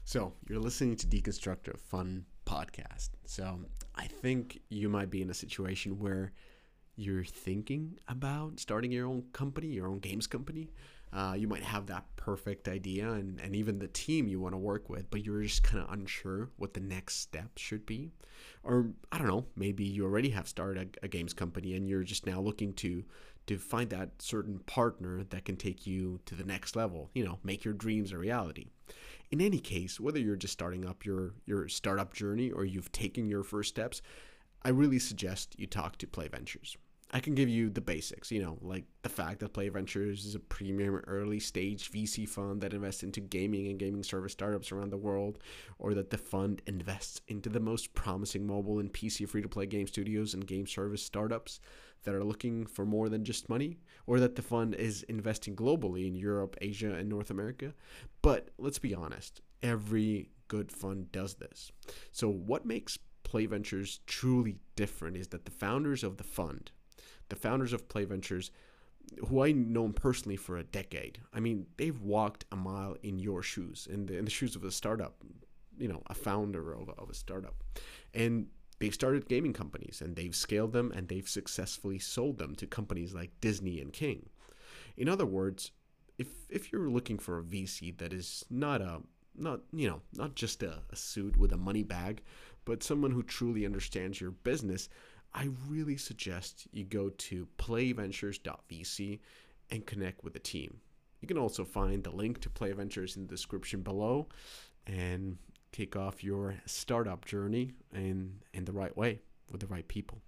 So, you're listening to Deconstruct a Fun podcast. So, I think you might be in a situation where you're thinking about starting your own company, your own games company. You might have that perfect idea and even the team you want to work with, but you're just kind of unsure what the next step should be. Or, I don't know, maybe you already have started a games company and you're just now looking to find that certain partner that can take you to the next level, make your dreams a reality. In any case, whether you're just starting up your startup journey or you've taken your first steps, I really suggest you talk to Play Ventures. I can give you the basics, like the fact that Play Ventures is a premium early stage VC fund that invests into gaming and gaming service startups around the world, or that the fund invests into the most promising mobile and PC free to play game studios and game service startups that are looking for more than just money, or that the fund is investing globally in Europe, Asia, and North America. But let's be honest, every good fund does this. So what makes Play Ventures truly different is that the founders of Play Ventures, who I know personally for a decade, they've walked a mile in your shoes, in the shoes of a startup, a founder of a startup. And they've started gaming companies and they've scaled them and they've successfully sold them to companies like Disney and King. In other words, if you're looking for a VC that is not just a suit with a money bag, but someone who truly understands your business, I really suggest you go to playventures.vc and connect with the team. You can also find the link to Play Ventures in the description below and kick off your startup journey in the right way with the right people.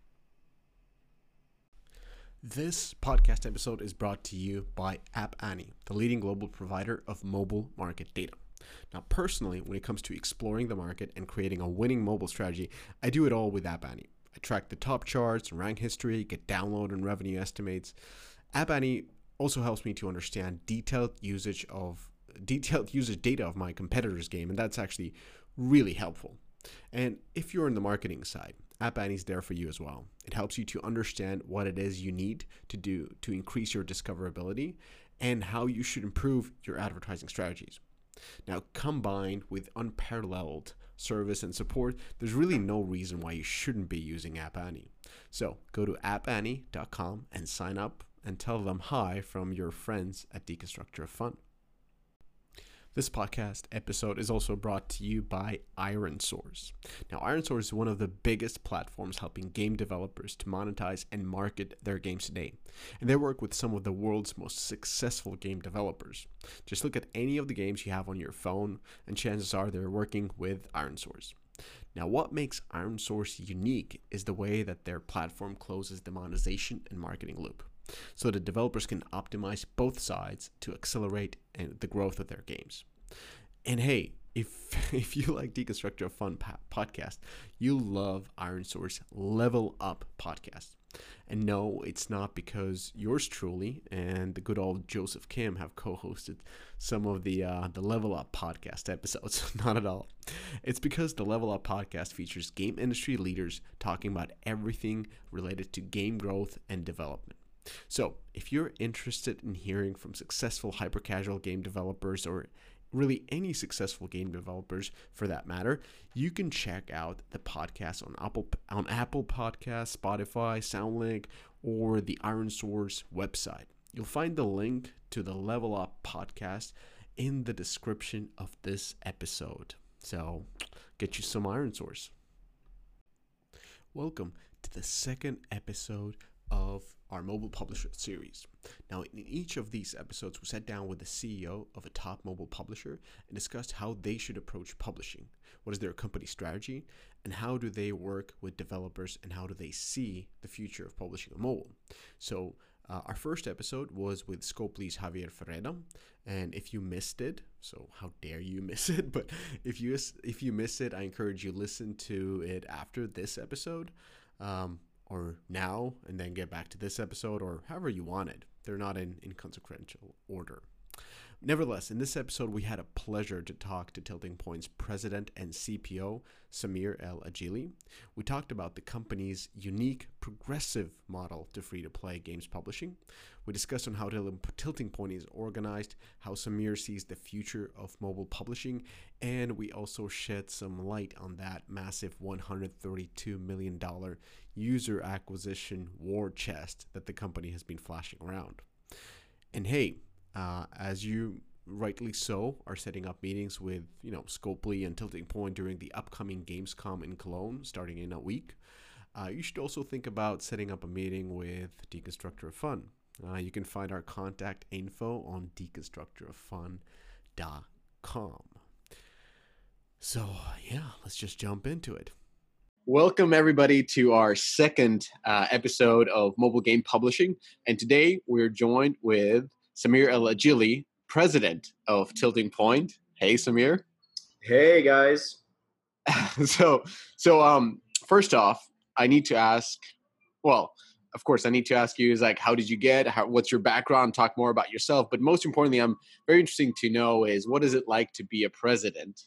This podcast episode is brought to you by App Annie, the leading global provider of mobile market data. Now, personally, when it comes to exploring the market and creating a winning mobile strategy, I do it all with App Annie. I track the top charts, rank history, get download and revenue estimates. App Annie also helps me to understand detailed usage data of my competitors' game, and that's actually really helpful. And if you're in the marketing side, App Annie's there for you as well. It helps you to understand what it is you need to do to increase your discoverability and how you should improve your advertising strategies. Now, combined with unparalleled service and support, there's really no reason why you shouldn't be using App Annie. So go to appannie.com and sign up and tell them hi from your friends at Deconstructor of Fun. This podcast episode is also brought to you by ironSource. Now, ironSource is one of the biggest platforms helping game developers to monetize and market their games today. And they work with some of the world's most successful game developers. Just look at any of the games you have on your phone, and chances are they're working with ironSource. Now, what makes ironSource unique is the way that their platform closes the monetization and marketing loop, so that developers can optimize both sides to accelerate the growth of their games. And hey, if you like Deconstructor of Fun podcast, you'll love ironSource Level Up podcast. And no, it's not because yours truly and the good old Joseph Kim have co-hosted some of the Level Up podcast episodes. Not at all. It's because the Level Up podcast features game industry leaders talking about everything related to game growth and development. So if you're interested in hearing from successful hyper-casual game developers, or really any successful game developers for that matter, you can check out the podcast on Apple Podcasts, Spotify, SoundLink, or the ironSource website. You'll find the link to the Level Up podcast in the description of this episode. So get you some ironSource. Welcome to the second episode of our mobile publisher series. Now, in each of these episodes, we sat down with the CEO of a top mobile publisher and discussed how they should approach publishing, what is their company strategy, and how do they work with developers, and how do they see the future of publishing on mobile. So our first episode was with Scopely's Javier Ferreira, and if you missed it, so how dare you miss it, but if you missed it, I encourage you to listen to it after this episode, or now, and then get back to this episode, or however you want it. They're not in consequential order. Nevertheless, in this episode, we had a pleasure to talk to Tilting Point's president and CPO, Samir El Ajili. We talked about the company's unique, progressive model to free-to-play games publishing. We discussed on how Tilting Point is organized, how Samir sees the future of mobile publishing, and we also shed some light on that massive $132 million user acquisition war chest that the company has been flashing around. And hey, as you rightly so are setting up meetings with, Scopely and Tilting Point during the upcoming Gamescom in Cologne starting in a week, you should also think about setting up a meeting with Deconstructor of Fun. You can find our contact info on deconstructoroffun.com. So, let's just jump into it. Welcome, everybody, to our second episode of Mobile Game Publishing. And today we're joined with Samir El Ajili, president of Tilting Point. Hey, Samir. Hey, guys. So, first off, I need to ask, you is like, how did you what's your background? Talk more about yourself. But most importantly, I'm very interested to know is what is it like to be a president?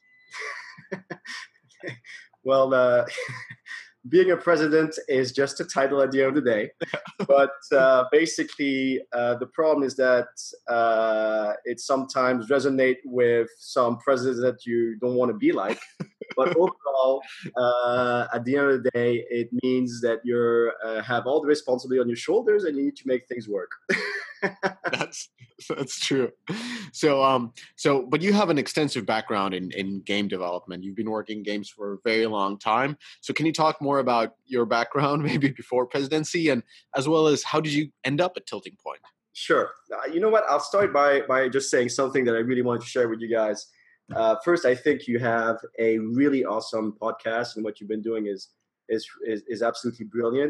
Well, being a president is just a title at the end of the day. But basically, the problem is that it sometimes resonates with some presidents that you don't want to be like. But overall, at the end of the day, it means that you have all the responsibility on your shoulders and you need to make things work. That's true. But you have an extensive background in game development. You've been working games for a very long time. So can you talk more about your background, maybe before presidency, and as well as how did you end up at Tilting Point? Sure. You know what? I'll start by just saying something that I really wanted to share with you guys. First, I think you have a really awesome podcast, and what you've been doing is absolutely brilliant.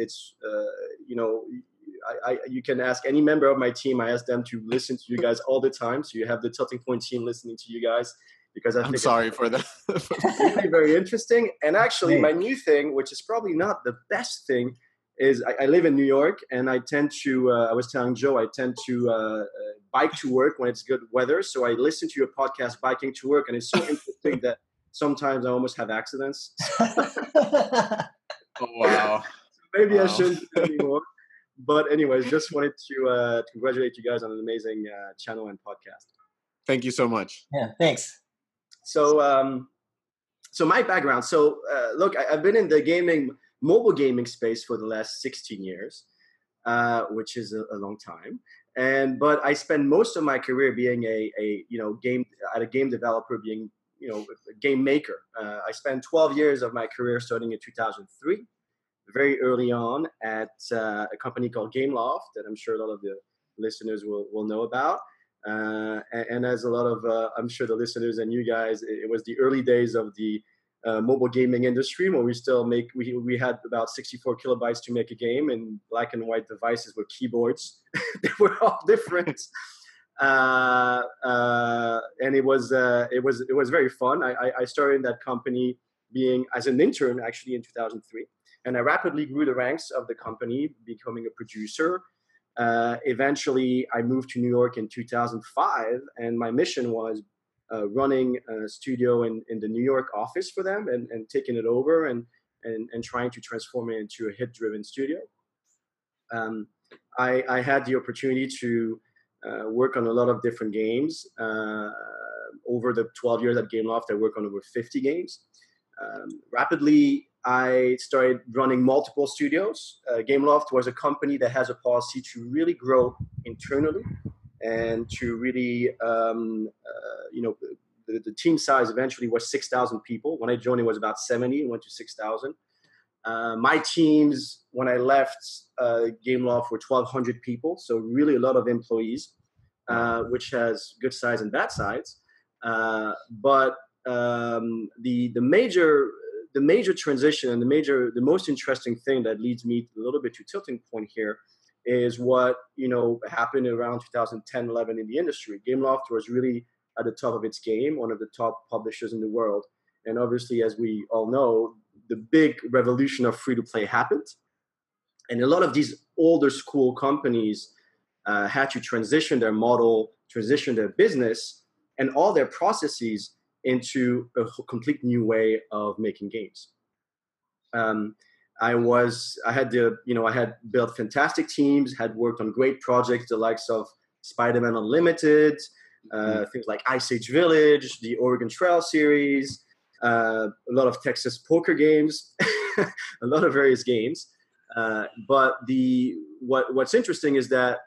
You can ask any member of my team. I ask them to listen to you guys all the time. So you have the Tilting Point team listening to you guys because I think I'm sorry for that. Really very interesting. And actually, my new thing, which is probably not the best thing, is I live in New York, and I tend to. I was telling Joe, I tend to bike to work when it's good weather. So I listen to your podcast biking to work, and it's so interesting that sometimes I almost have accidents. Oh, wow. Maybe I shouldn't do it anymore. But anyways, just wanted to congratulate you guys on an amazing channel and podcast. Thank you so much. Yeah, thanks. So my background. So look, I've been in the mobile gaming space for the last 16 years, which is a long time. But I spent most of my career being a game developer, being a game maker. I spent 12 years of my career starting in 2003. Very early on at a company called Gameloft that I'm sure a lot of the listeners will know about. And as a lot of, I'm sure the listeners and you guys, it was the early days of the mobile gaming industry where we had about 64 kilobytes to make a game, and black and white devices with keyboards. They were all different. And it was very fun. I started in that company as an intern actually in 2003. And I rapidly grew the ranks of the company, becoming a producer. Eventually, I moved to New York in 2005, and my mission was running a studio in the New York office for them and taking it over and trying to transform it into a hit-driven studio. I had the opportunity to work on a lot of different games. Over the 12 years at Gameloft, I worked on over 50 games. Rapidly, I started running multiple studios. Gameloft was a company that has a policy to really grow internally and to really, the team size eventually was 6,000 people. When I joined, it was about 70, it went to 6,000. My teams, when I left Gameloft, were 1,200 people, so really a lot of employees, which has good sides and bad sides. But the major transition and the most interesting thing that leads me a little bit to Tilting Point here is what happened around 2010, 11 in the industry. Gameloft was really at the top of its game, one of the top publishers in the world, and obviously, as we all know, the big revolution of free-to-play happened, and a lot of these older school companies had to transition their model transition their business and all their processes into a complete new way of making games. I had built fantastic teams, had worked on great projects, the likes of Spider-Man Unlimited, things like Ice Age Village, the Oregon Trail series, a lot of Texas poker games, a lot of various games. But what's interesting is that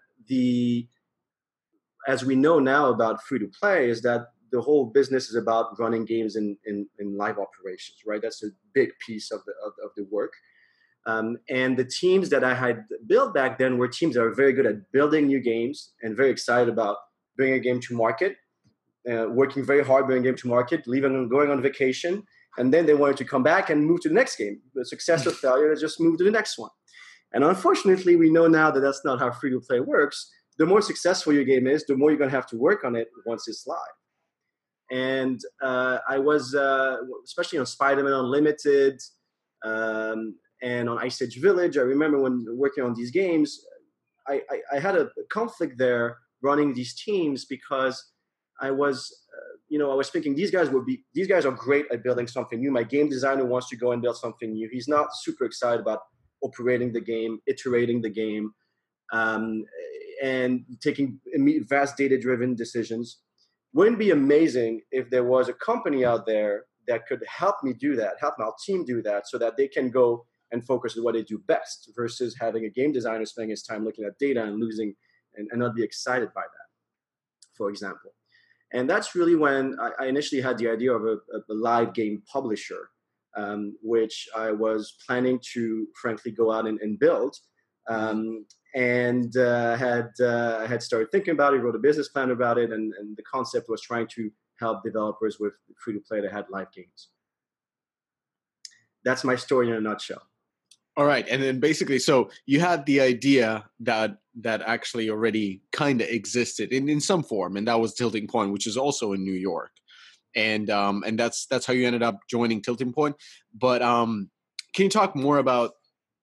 as we know now about free to play, is that the whole business is about running games in live operations, right? That's a big piece of the work. And the teams that I had built back then were teams that are very good at building new games and very excited about bringing a game to market, working very hard bringing a game to market, going on vacation, and then they wanted to come back and move to the next game. The success or failure, they just move to the next one. And unfortunately, we know now that that's not how free-to-play works. The more successful your game is, the more you're going to have to work on it once it's live. And I was, especially on Spider-Man Unlimited and on Ice Age Village, I remember when working on these games, I had a conflict there running these teams because I was thinking these guys are great at building something new. My game designer wants to go and build something new. He's not super excited about operating the game, iterating the game, and taking vast data-driven decisions. Wouldn't it be amazing if there was a company out there that could help me do that, help my team do that, so that they can go and focus on what they do best versus having a game designer spending his time looking at data and losing and not be excited by that, for example. And that's really when I initially had the idea of a live game publisher, which I was planning to, frankly, go out and build. And had started thinking about it, wrote a business plan about it, and the concept was trying to help developers with free-to-play that had live games. That's my story in a nutshell. All right, and then basically, so you had the idea that actually already kind of existed in some form, and that was Tilting Point, which is also in New York, and that's how you ended up joining Tilting Point. But can you talk more about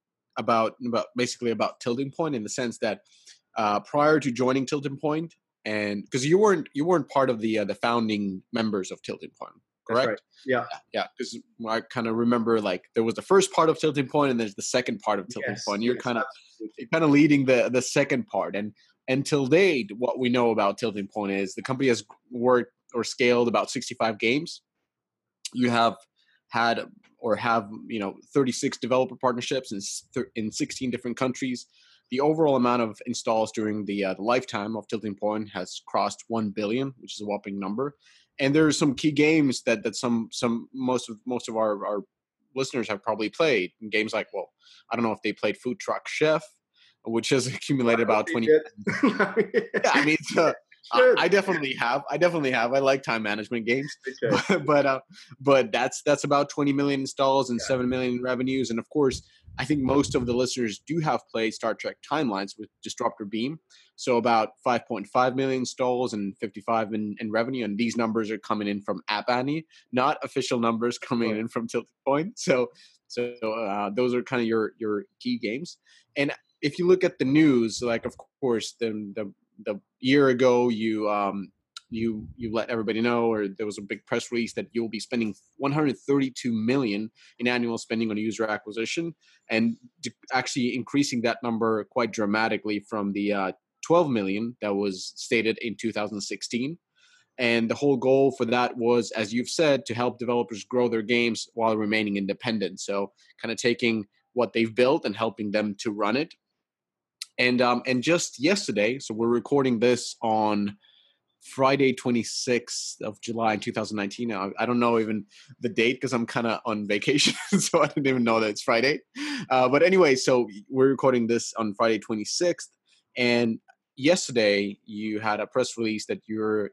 Tilting Point in the sense that prior to joining Tilting Point, and because you weren't part of the founding members of Tilting Point, correct? That's right. Yeah. Because I kind of remember like there was the first part of Tilting Point, and there's the second part of Tilting Point. You're kind of leading the second part, and until date, what we know about Tilting Point is the company has worked or scaled about 65 games. You have had or have 36 developer partnerships in 16 different countries. The overall amount of installs during the lifetime of Tilting Point has crossed 1 billion, which is a whopping number. And there are some key games that most of our listeners have probably played. Games like, well, I don't know if they played Food Truck Chef, which has accumulated about 20. Yeah, I mean, I definitely have. I like time management games, okay. but that's about 20 million installs and 7 million in revenues. And of course, I think most of the listeners do have played Star Trek Timelines with Disruptor Beam. So about 5.5 million installs and 55 in revenue. And these numbers are coming in from App Annie, not official numbers coming in from Tilting Point. So those are kind of your key games. And if you look at the news, like of course the year ago you let everybody know, or there was a big press release that you'll be spending 132 million in annual spending on user acquisition, and actually increasing that number quite dramatically from the 12 million that was stated in 2016. And the whole goal for that was, as you've said, to help developers grow their games while remaining independent. So kind of taking what they've built and helping them to run it. And just yesterday, so we're recording this on Friday, 26th of July in 2019. I don't know even the date because I'm kind of on vacation, so I didn't even know that it's Friday. But anyway, so we're recording this on Friday, 26th, and yesterday you had a press release that you're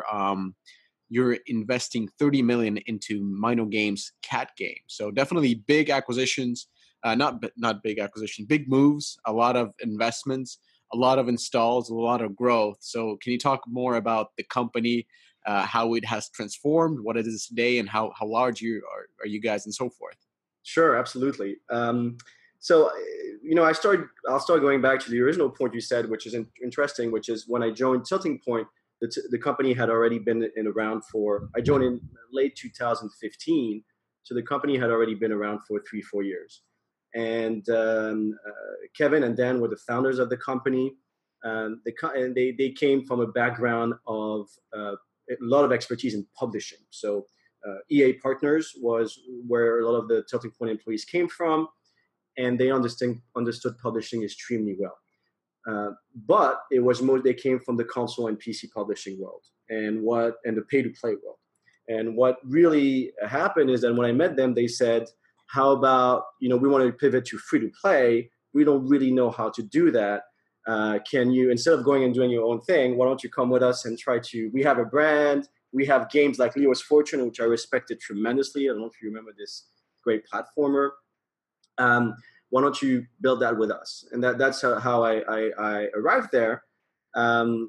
investing 30 million into Mino Games Cat game. So definitely big acquisitions. Not big acquisition, big moves, a lot of investments, a lot of installs, a lot of growth. So can you talk more about the company, how it has transformed, what it is today, and how large are you guys, and so forth? Sure, absolutely. So I'll start going back to the original point you said, which is interesting, which is when I joined Tilting Point, the company had already been around for, I joined in late 2015. So the company had already been around for 3-4 years. And Kevin and Dan were the founders of the company. And they came from a background of a lot of expertise in publishing. So EA Partners was where a lot of the Tilting Point employees came from, and they understood publishing extremely well. But it was they came from the console and PC publishing world and the pay-to-play world. And what really happened is that when I met them, they said, how about, we want to pivot to free-to-play. We don't really know how to do that. Can you, instead of going and doing your own thing, why don't you come with us and we have a brand. We have games like Leo's Fortune, which I respected tremendously. I don't know if you remember this great platformer. Why don't you build that with us? And that's how I arrived there, and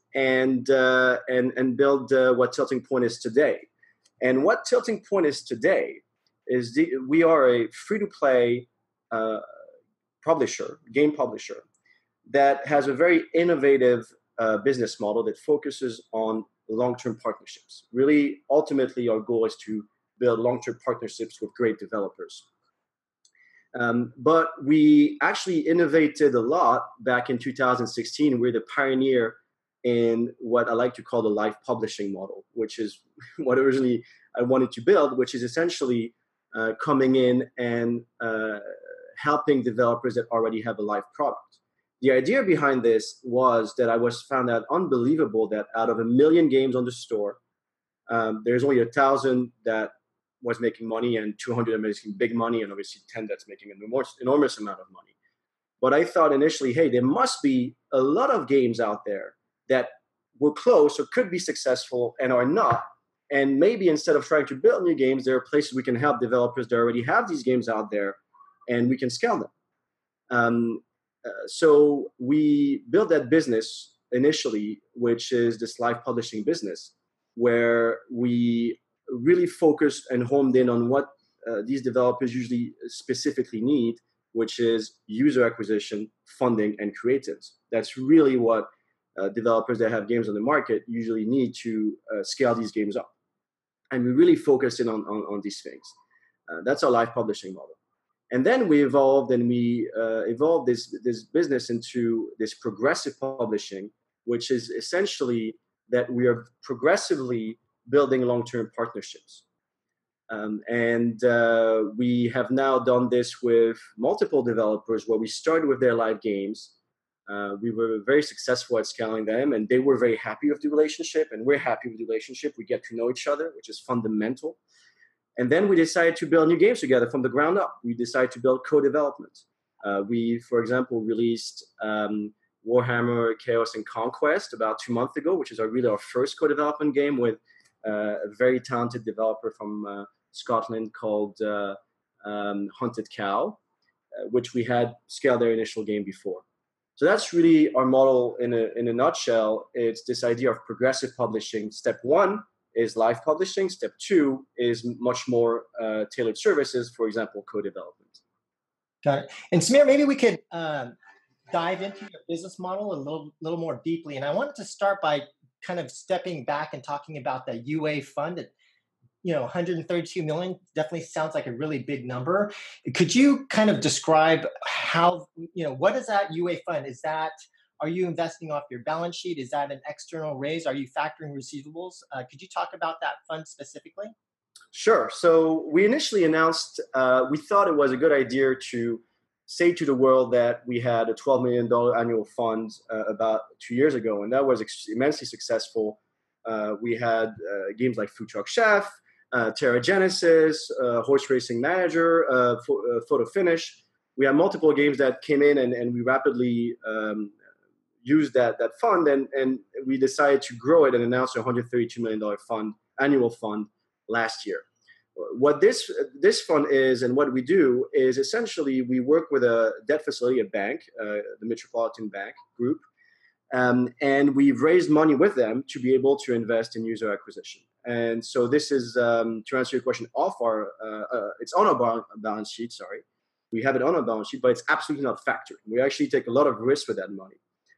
build what Tilting Point is today. And what Tilting Point is today is we are a free-to-play game publisher that has a very innovative business model that focuses on long-term partnerships. Really, ultimately, our goal is to build long-term partnerships with great developers. But we actually innovated a lot back in 2016. We're the pioneer in what I like to call the live publishing model, which is what originally I wanted to build, which is essentially coming in and helping developers that already have a live product. The idea behind this was that I found out unbelievable that out of 1 million games on the store, there's only 1,000 that was making money and 200 are making big money, and obviously 10 that's making an enormous amount of money. But I thought initially, hey, there must be a lot of games out there that were close or could be successful and are not. And maybe instead of trying to build new games, there are places we can help developers that already have these games out there, and we can scale them. So we built that business initially, which is this live publishing business, where we really focused and homed in on what these developers usually specifically need, which is user acquisition, funding, and creatives. That's really what developers that have games on the market usually need to scale these games up. And we really focused in on these things. That's our live publishing model. And then we evolved this business into this progressive publishing, which is essentially that we are progressively building long-term partnerships. We have now done this with multiple developers where we started with their live games. We were very successful at scaling them, and they were very happy with the relationship, and we're happy with the relationship. We get to know each other, which is fundamental. And then we decided to build new games together from the ground up. We decided to build co-development. We, for example, released Warhammer Chaos and Conquest about 2 months ago, which is really our first co-development game with a very talented developer from Scotland called Hunted Cow, which we had scaled their initial game before. So that's really our model in a nutshell. It's this idea of progressive publishing. Step one is live publishing. Step two is much more tailored services, for example, co-development. Got it. And Samir, maybe we could dive into your business model a little more deeply. And I wanted to start by kind of stepping back and talking about the UA fund. At, 132 million definitely sounds like a really big number. Could you kind of describe how, what is that UA fund? Are you investing off your balance sheet? Is that an external raise? Are you factoring receivables? Could you talk about that fund specifically? Sure. So we initially announced, we thought it was a good idea to say to the world that we had a $12 million annual fund about 2 years ago, and that was immensely successful. We had games like Food Truck Chef, Terra Genesis, Horse Racing Manager, Photo Finish. We had multiple games that came in, and we rapidly used that fund, and we decided to grow it and announce a $132 million annual fund last year. What this fund is and what we do is essentially we work with a debt facility, a bank, the Metropolitan Bank Group, and we've raised money with them to be able to invest in user acquisition. And so this is, to answer your question, it's on our balance sheet, sorry. We have it on our balance sheet, but it's absolutely not factored. We actually take a lot of risk with that money.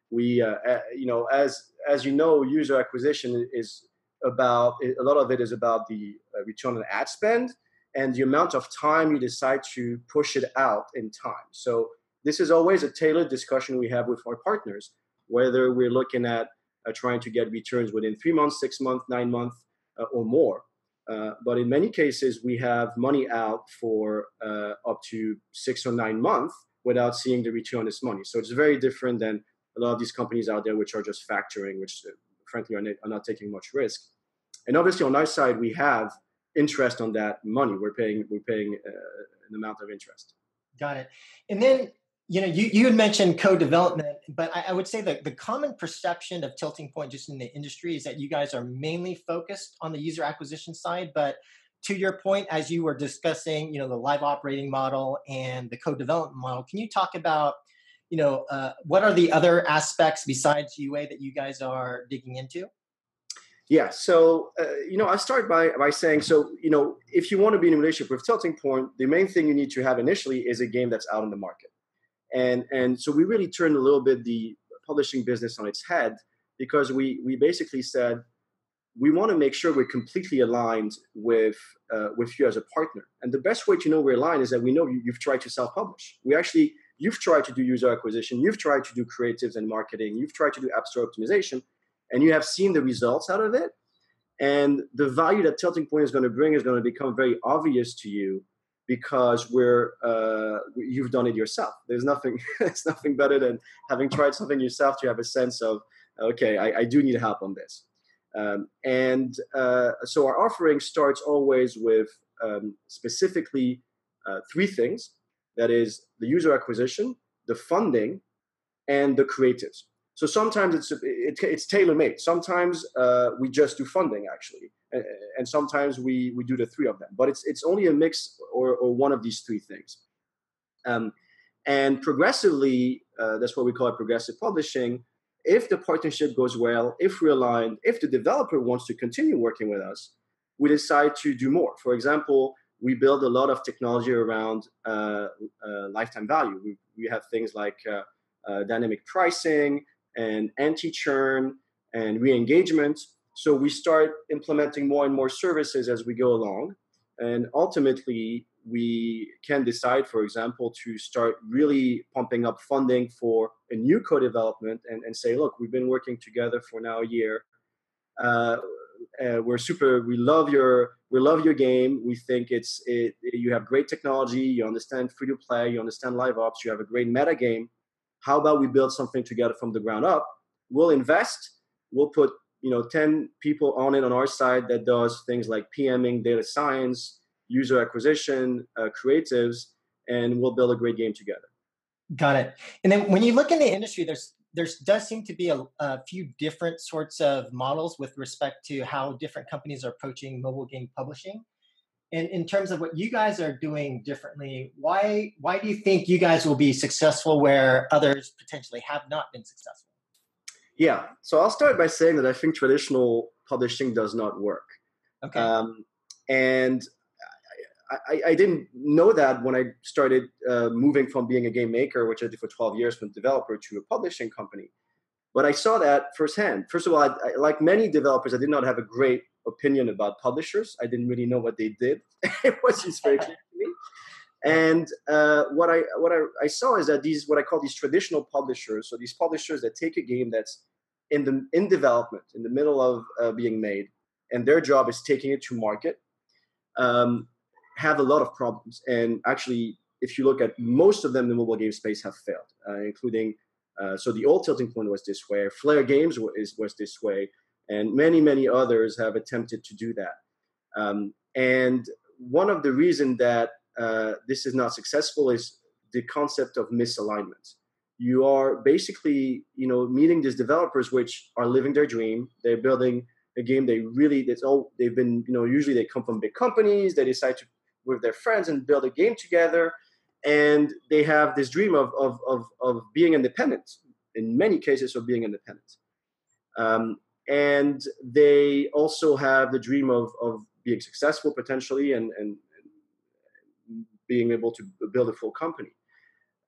We, as you know, user acquisition is about, a lot of it is about the return on ad spend and the amount of time you decide to push it out in time. So this is always a tailored discussion we have with our partners, whether we're looking at trying to get returns within 3 months, 6 months, 9 months, or more. But in many cases, we have money out for up to 6 or 9 months without seeing the return on this money. So it's very different than a lot of these companies out there, which are just factoring, which frankly are not taking much risk. And obviously on our side, we have interest on that money. We're paying an amount of interest. Got it. And then, you had mentioned co-development, but I would say that the common perception of Tilting Point just in the industry is that you guys are mainly focused on the user acquisition side. But to your point, as you were discussing, the live operating model and the co-development model, can you talk about, what are the other aspects besides UA that you guys are digging into? Yeah, so I start by saying, if you want to be in a relationship with Tilting Point, the main thing you need to have initially is a game that's out in the market. And so we really turned a little bit the publishing business on its head, because we basically said we want to make sure we're completely aligned with you as a partner. And the best way to know we're aligned is that we know you've tried to self-publish. You've tried to do user acquisition, you've tried to do creatives and marketing, you've tried to do app store optimization, and you have seen the results out of it. And the value that Tilting Point is going to bring is going to become very obvious to you, because you've done it yourself. There's nothing better than having tried something yourself to have a sense of, okay, I do need help on this. So our offering starts always with specifically 3 things. That is the user acquisition, the funding, and the creatives. So sometimes it's tailor-made. Sometimes we just do funding, actually, and sometimes we do the 3 of them. But it's only a mix or one of these 3 things. And progressively, that's what we call it, progressive publishing. If the partnership goes well, if we're aligned, if the developer wants to continue working with us, we decide to do more. For example, we build a lot of technology around lifetime value. We have things like dynamic pricing and anti-churn and re-engagement. So we start implementing more and more services as we go along. And ultimately, we can decide, for example, to start really pumping up funding for a new co-development and say, look, we've been working together for now a year. We love your game. We think you have great technology. You understand free to play. You understand live ops. You have a great meta game. How about we build something together from the ground up? We'll invest. We'll put 10 people on it on our side that does things like PMing, data science, user acquisition, creatives, and we'll build a great game together. Got it. And then when you look in the industry, there does seem to be a few different sorts of models with respect to how different companies are approaching mobile game publishing. And in terms of what you guys are doing differently, why do you think you guys will be successful where others potentially have not been successful? Yeah, so I'll start by saying that I think traditional publishing does not work. Okay. And I didn't know that when I started moving from being a game maker, which I did for 12 years, from developer to a publishing company. But I saw that firsthand. First of all, I, like many developers, I did not have a great opinion about publishers. I didn't really know what they did. It was just very clear to me. And what I saw is that these, what I call these traditional publishers, so these publishers that take a game that's in development, in the middle of being made, and their job is taking it to market, have a lot of problems. And actually, if you look at most of them, the mobile game space have failed, including, so the old Tilting Point was this way, Flare Games was this way, and many, many others have attempted to do that. And one of the reasons that this is not successful is the concept of misalignment. You are basically, meeting these developers which are living their dream. They're building a game they've been, usually they come from big companies. They decide to, with their friends, and build a game together. And they have this dream of being independent, in many cases of being independent. And they also have the dream of being successful potentially and being able to build a full company.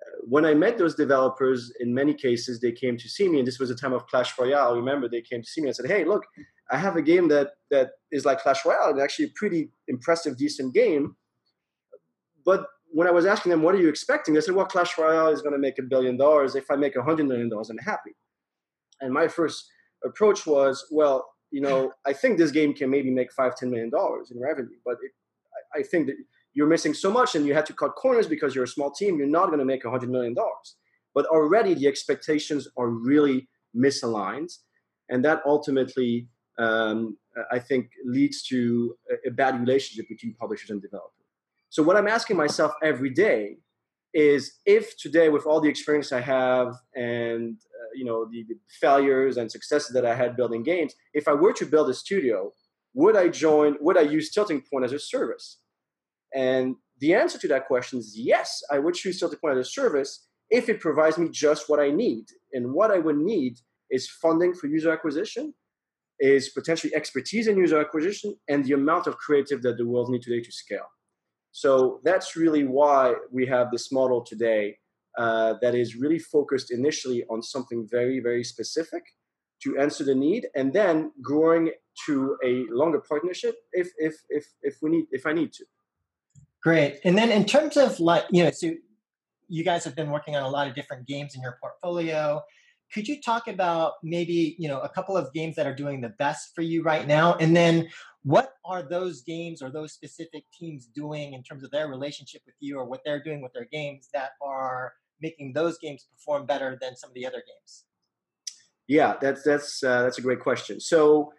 when I met those developers, in many cases, they came to see me, and this was a time of Clash Royale. Remember, they came to see me and said, hey, look, I have a game that is like Clash Royale, and actually a pretty impressive, decent game. But when I was asking them, what are you expecting? They said, well, Clash Royale is going to make $1 billion. If I make $100 million, I'm happy. And my first approach was, well, I think this game can maybe make $5-10 million in revenue, but I think that you're missing so much and you had to cut corners because you're a small team. You're not going to make $100 million. But already the expectations are really misaligned. And that ultimately, I think, leads to a bad relationship between publishers and developers. So what I'm asking myself every day is, if today, with all the experience I have and the failures and successes that I had building games, if I were to build a studio, would I use Tilting Point as a service? And the answer to that question is yes, I would choose Tilting Point as a service if it provides me just what I need. And what I would need is funding for user acquisition, is potentially expertise in user acquisition, and the amount of creative that the world needs today to scale. So that's really why we have this model today that is really focused initially on something very, very specific to answer the need, and then growing to a longer partnership if I need to. Great. And then in terms of so you guys have been working on a lot of different games in your portfolio. Could you talk about maybe, a couple of games that are doing the best for you right now? And then what are those games or those specific teams doing in terms of their relationship with you, or what they're doing with their games that are making those games perform better than some of the other games? Yeah, that's a great question. So,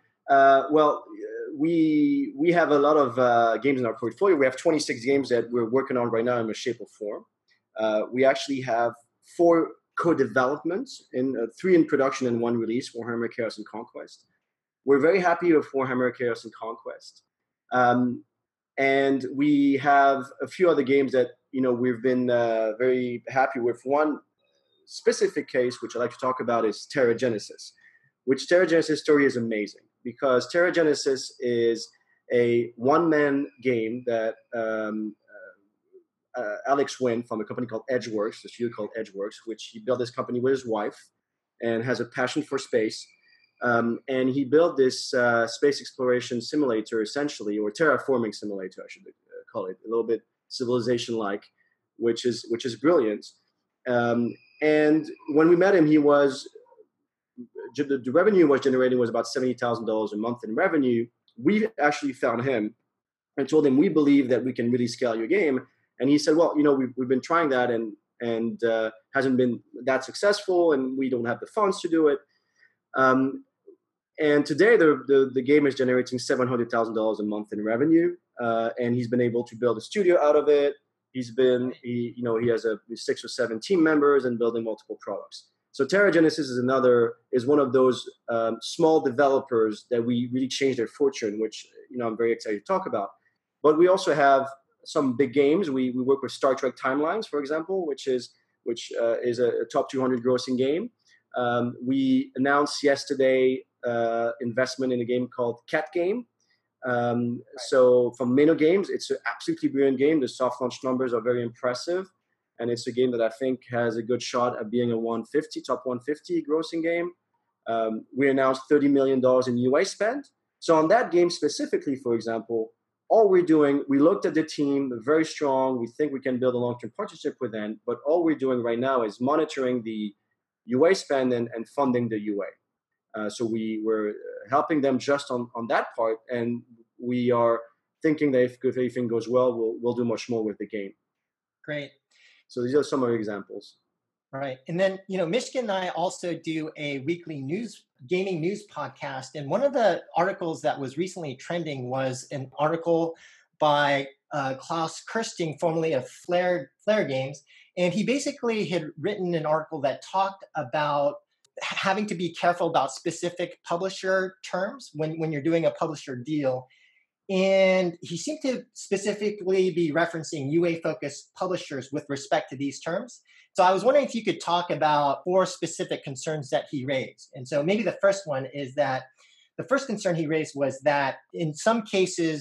we have a lot of games in our portfolio. We have 26 games that we're working on right now in a shape or form. We actually have 4 co-developments, 3 in production and 1 release, Warhammer Chaos and Conquest. We're very happy with Warhammer Chaos and Conquest. And we have a few other games that, we've been very happy with. One specific case, which I like to talk about, is Terra Genesis, which Terra Genesis story is amazing, because Terra Genesis is a one-man game that Alex Wynn from a company called Edgeworks, a studio called Edgeworks, which he built this company with his wife and has a passion for space. And he built this space exploration simulator, essentially, or terraforming simulator, I should call it, a little bit civilization-like, which is brilliant. And when we met him, the revenue was generating was about $70,000 a month in revenue. We actually found him and told him, we believe that we can really scale your game. And he said, well, we've been trying that and hasn't been that successful, and we don't have the funds to do it. And today the game is generating $700,000 a month in revenue, and he's been able to build a studio out of it. He has 6 or 7 team members and building multiple products. So Terra Genesis is one of those small developers that we really changed their fortune, which I'm very excited to talk about. But we also have some big games. We work with Star Trek Timelines, for example, which is a top 200 grossing game. We announced yesterday investment in a game called Cat Game. So from Mano Games, it's an absolutely brilliant game. The soft launch numbers are very impressive, and it's a game that I think has a good shot at being a top 150 grossing game. We announced $30 million in UA spend. So on that game specifically, for example, all we're doing, we looked at the team, they're very strong. We think we can build a long-term partnership with them. But all we're doing right now is monitoring the UA spend and funding the UA. So we were helping them just on that part. And we are thinking that if everything goes well, we'll do much more with the game. Great. So these are some of the examples. Right. And then, Michigan and I also do a weekly gaming news podcast. And one of the articles that was recently trending was an article by Klaus Kirsting, formerly of Flare Games. And he basically had written an article that talked about having to be careful about specific publisher terms when you're doing a publisher deal. And he seemed to specifically be referencing UA-focused publishers with respect to these terms. So I was wondering if you could talk about 4 specific concerns that he raised. And so maybe the first one is that the first concern he raised was that in some cases,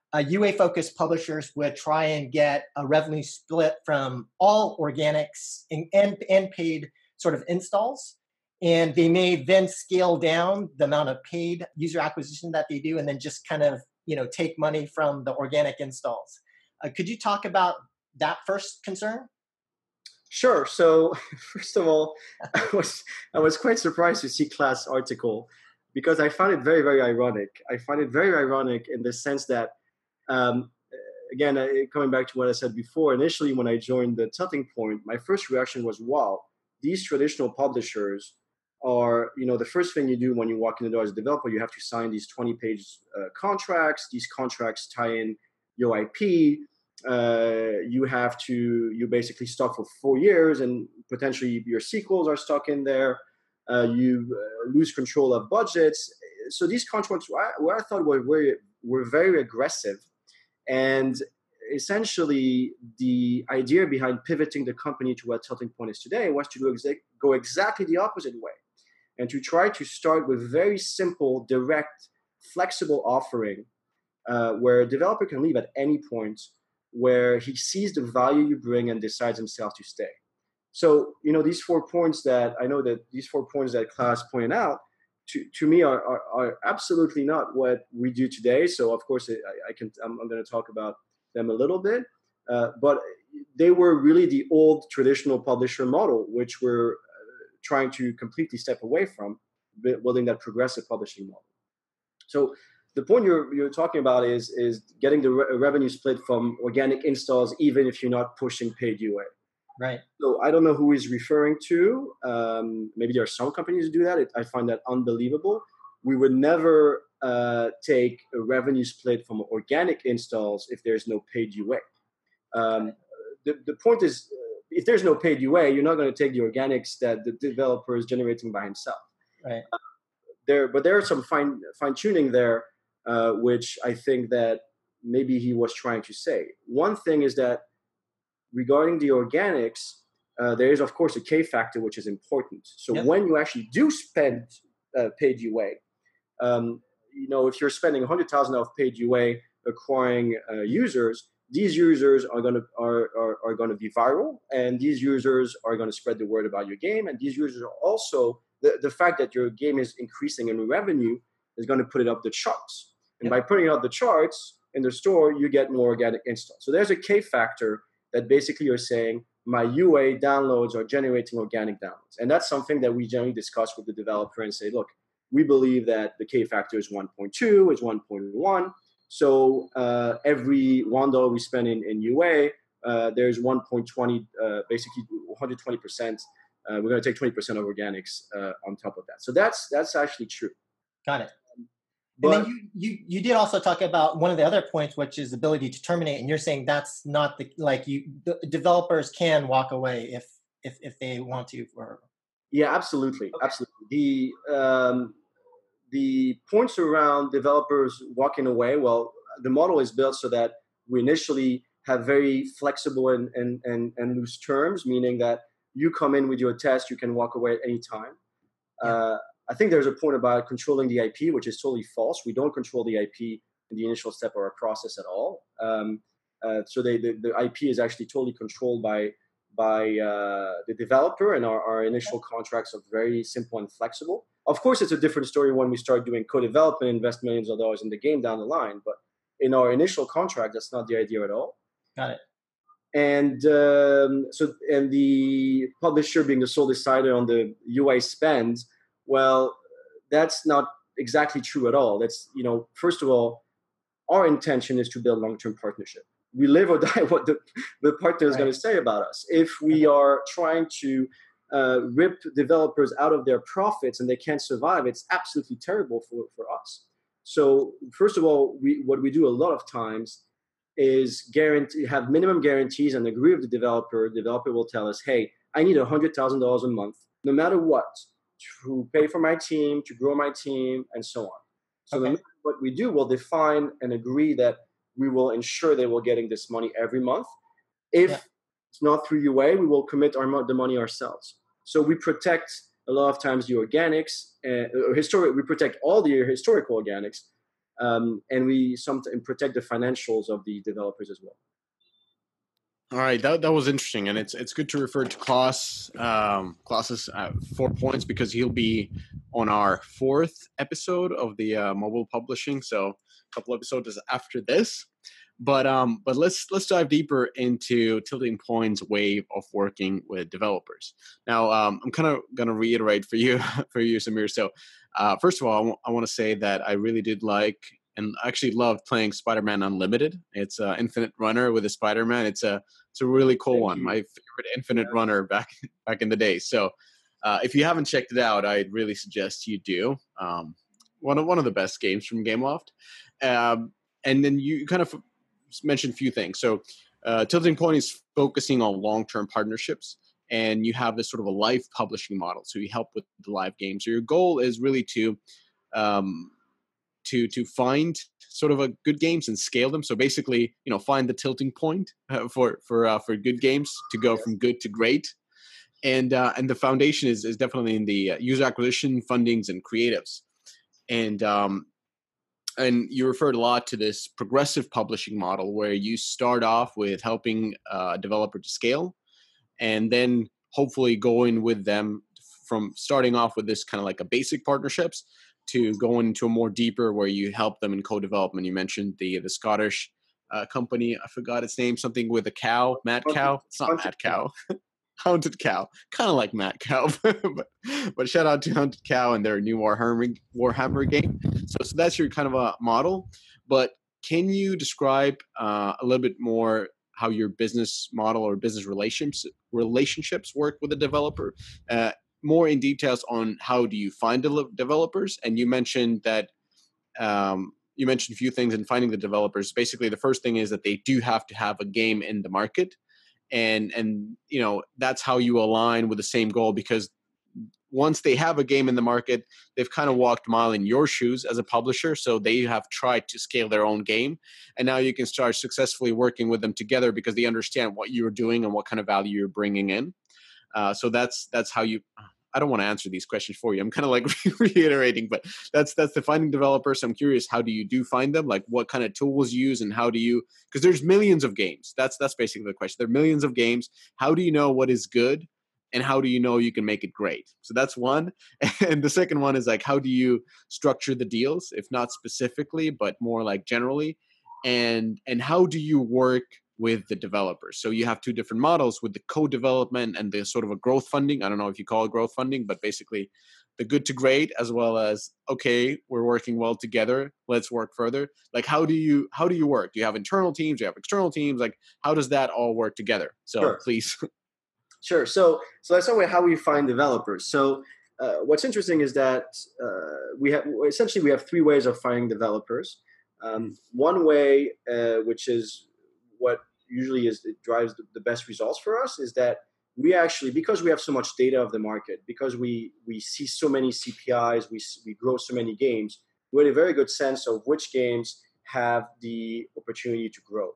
UA-focused publishers would try and get a revenue split from all organics and paid sort of installs. And they may then scale down the amount of paid user acquisition that they do and then just kind of, take money from the organic installs. Could you talk about that first concern? Sure. So first of all, I was quite surprised to see Class' article because I found it very, very ironic. I find it very ironic in the sense that, again, coming back to what I said before, initially when I joined the Tilting Point, my first reaction was, wow, these traditional publishers are, the first thing you do when you walk in the door as a developer, you have to sign these 20-page contracts. These contracts tie in your IP. You basically stock for 4 years and potentially your sequels are stuck in there. You lose control of budgets. So these contracts, what I thought were very aggressive. And essentially the idea behind pivoting the company to what Tilting Point is today was to go exactly the opposite way and to try to start with very simple, direct, flexible offering where a developer can leave at any point, where he sees the value you bring and decides himself to stay. So, these 4 points that Class pointed out, to me are absolutely not what we do today. So, of course, I'm going to talk about them a little bit, but they were really the old traditional publisher model, which we're trying to completely step away from, building that progressive publishing model. So the point you're talking about is getting the revenue split from organic installs, even if you're not pushing paid UA. Right. So I don't know who he's referring to. Maybe there are some companies who do that. I find that unbelievable. We would never take a revenue split from organic installs if there's no paid UA. The point is, if there's no paid UA, you're not going to take the organics that the developer is generating by himself. Right. But there are some fine tuning there, which I think that maybe he was trying to say. One thing is that regarding the organics, there is of course a K factor, which is important. So when you actually do spend paid UA, if you're spending $100,000 of paid UA acquiring users, these users are going to be viral, and these users are going to spread the word about your game, and these users are also the fact that your game is increasing in revenue is going to put it up the charts, and by putting it up the charts in the store, you get more organic installs. So there's a K factor that basically you're saying my UA downloads are generating organic downloads, and that's something that we generally discuss with the developer and say, look, we believe that the K factor is 1.2, is 1.1. So every $1 we spend in UA, there's 1.20, basically 120%. We're going to take 20% of organics on top of that. So that's actually true. Got it. But, and then you did also talk about one of the other points, which is ability to terminate. And you're saying that's not the developers can walk away if they want to. Or... Yeah, absolutely, absolutely. The points around developers walking away, well, the model is built so that we initially have very flexible and loose terms, meaning that you come in with your test, you can walk away at any time. I think there's a point about controlling the IP, which is totally false. We don't control the IP in the initial step of our process at all. So the IP is actually totally controlled by the developer, and our initial contracts are very simple and flexible. Of course, it's a different story when we start doing co-development, invest millions of dollars in the game down the line. But in our initial contract, that's not the idea at all. Got it. And and the publisher being the sole decider on the UA spend, well, that's not exactly true at all. That's, first of all, our intention is to build long-term partnership. We live or die what the partner is going to say about us. If we are trying to rip developers out of their profits and they can't survive, it's absolutely terrible for us. So first of all, what we do a lot of times is have minimum guarantees and agree with the developer. The developer will tell us, hey, I need $100,000 a month, no matter what, to pay for my team, to grow my team, and so on. So no matter what we do, we'll define and agree that we will ensure they will getting this money every month. If it's not through UA, we will commit the money ourselves. So we protect a lot of times the organics. We protect all the historical organics and we sometimes protect the financials of the developers as well. All right, that was interesting, and it's good to refer to Klaus. Klaus's 4 points, because he'll be on our 4th episode of the mobile publishing. So a couple episodes after this, but let's dive deeper into Tilting Point's way of working with developers. Now, I'm kind of gonna reiterate for you, Samir. So, first of all, I want to say that I really did like and actually loved playing Spider-Man Unlimited. It's an infinite runner with a Spider-Man. It's a really cool one. My favorite infinite runner back in the day. So if you haven't checked it out, I'd really suggest you do. One of the best games from Gameloft. And then you kind of mentioned a few things. So Tilting Point is focusing on long-term partnerships, and you have this sort of a live publishing model. So you help with the live games. So your goal is really to find sort of a good games and scale them. So basically, find the tilting point for good games to go from good to great. And the foundation is definitely in the user acquisition, fundings, and creatives. And you referred a lot to this progressive publishing model, where you start off with helping a developer to scale, and then hopefully going with them from starting off with this kind of like a basic partnerships to go into a more deeper, where you help them in co-development. You mentioned the Scottish company. I forgot its name. Something with a cow. Mad Cow. It's not Mad Cow. Haunted Cow. Kind of like Mad Cow. but shout out to Haunted Cow and their new Warhammer game. So that's your kind of a model. But can you describe a little bit more how your business model or business relationships work with a developer? More in details on how do you find developers. And you mentioned that you mentioned a few things in finding the developers. Basically, the first thing is that they do have to have a game in the market, and that's how you align with the same goal, because once they have a game in the market, they've kind of walked a mile in your shoes as a publisher. So they have tried to scale their own game, and now you can start successfully working with them together because they understand what you're doing and what kind of value you're bringing in. So that's how you. I don't want to answer these questions for you. I'm kind of like reiterating, but that's the finding developers. I'm curious, how do you find them? Like, what kind of tools you use, and how do you? Because there's millions of games. That's basically the question. There are millions of games. How do you know what is good, and how do you know you can make it great? So that's one. And the second one is like, how do you structure the deals, if not specifically, but more like generally, and how do you work with the developers? So you have two different models with the co-development and the sort of a growth funding. I don't know if you call it growth funding, but basically the good to great, as well as, okay, we're working well together, let's work further. Like, how do you work? Do you have internal teams? Do you have external teams? Like, how does that all work together? So Sure. Please. Sure. So let's start with how we find developers. So what's interesting is that we have 3 ways of finding developers. One way, which is what usually drives the best results for us, is that we actually, because we have so much data of the market, because we see so many CPIs, we grow so many games, we have a very good sense of which games have the opportunity to grow.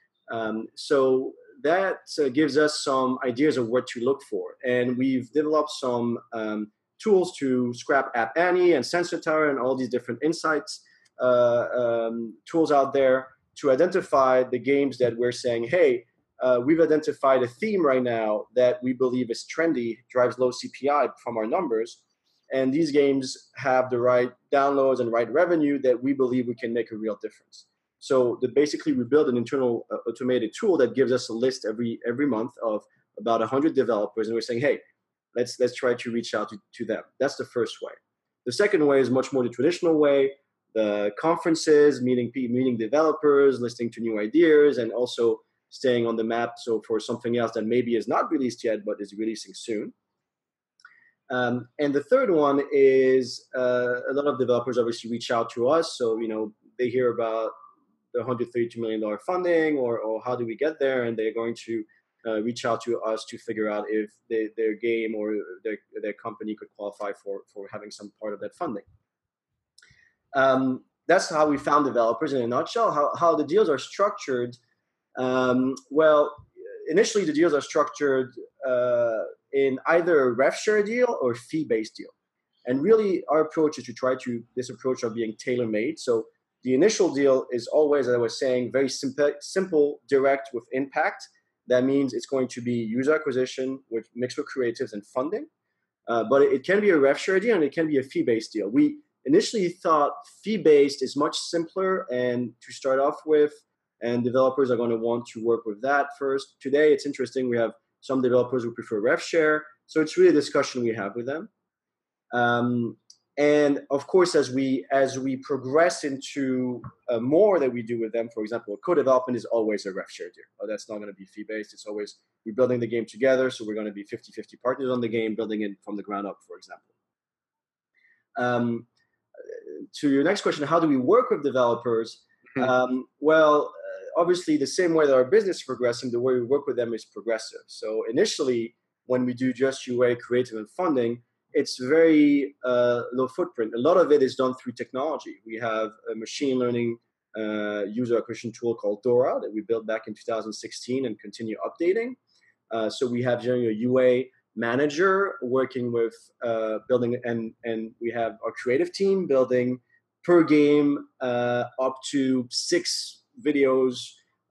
So that gives us some ideas of what to look for. And we've developed some tools to scrap App Annie and Sensor Tower and all these different insights tools out there to identify the games that we're saying, hey, we've identified a theme right now that we believe is trendy, drives low CPI from our numbers. And these games have the right downloads and right revenue that we believe we can make a real difference. So basically, we build an internal automated tool that gives us a list every month of about 100 developers, and we're saying, hey, let's try to reach out to them. That's the first way. The second way is much more the traditional way: the conferences, meeting developers, listening to new ideas, and also staying on the map. So for something else that maybe is not released yet but is releasing soon. And the third one is a lot of developers obviously reach out to us. So they hear about the $132 million funding, or how do we get there, and they're going to reach out to us to figure out if their game or their company could qualify for having some part of that funding. That's how we found developers in a nutshell. How the deals are structured. Well, initially the deals are structured in either a rev share deal or fee-based deal. And really our approach is to try to this approach of being tailor-made. So the initial deal is always, as I was saying, very simple, direct with impact. That means it's going to be user acquisition with mixed with creatives and funding. But it can be a rev share deal and it can be a fee-based deal. We initially thought fee-based is much simpler and to start off with, and developers are going to want to work with that first. Today, it's interesting. We have some developers who prefer rev share. So it's really a discussion we have with them. And of course, as we progress into more that we do with them, for example, co-development is always a rev share deal. That's not going to be fee-based. It's always, we're building the game together. So we're going to be 50-50 partners on the game, building it from the ground up, for example. To your next question, how do we work with developers? Well, obviously, the same way that our business is progressing, the way we work with them is progressive. So initially, when we do just UA, creative, and funding, it's very low footprint. A lot of it is done through technology. We have a machine learning user acquisition tool called Dora that we built back in 2016 and continue updating. So we have generally a UA manager working with building, and we have our creative team building per game up to 6 videos,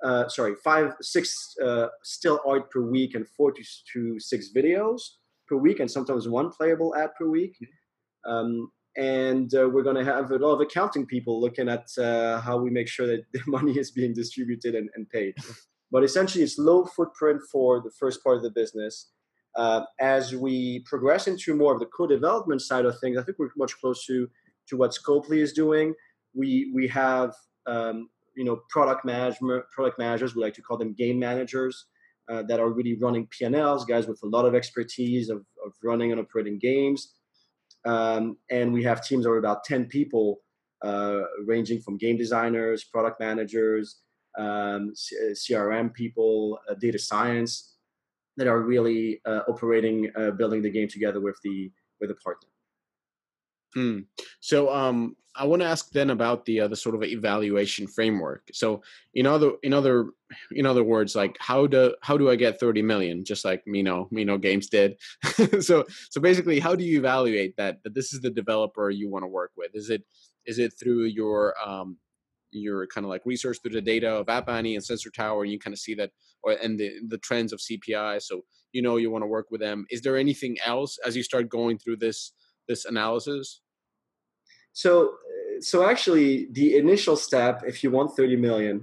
6 still art per week and 4 to 6 videos per week, and sometimes 1 playable ad per week. And we're going to have a lot of accounting people looking at how we make sure that the money is being distributed and paid. But essentially, it's low footprint for the first part of the business. As we progress into more of the co-development side of things, I think we're much closer to what Scopely is doing. We have product managers, we like to call them game managers, that are really running P&Ls, guys with a lot of expertise of running and operating games. And we have teams of about 10 people, ranging from game designers, product managers, CRM people, data science, that are really operating, building the game together with the partner. So I want to ask then about the sort of evaluation framework. So in other words, like how do I get 30 million, just like Mino Games did? so basically, how do you evaluate that this is the developer you want to work with? Is it through your kind of like research through the data of App Annie and Sensor Tower, and you kind of see that, and the trends of CPI, so you want to work with them? Is there anything else as you start going through this analysis? So actually, the initial step, if you want 30 million,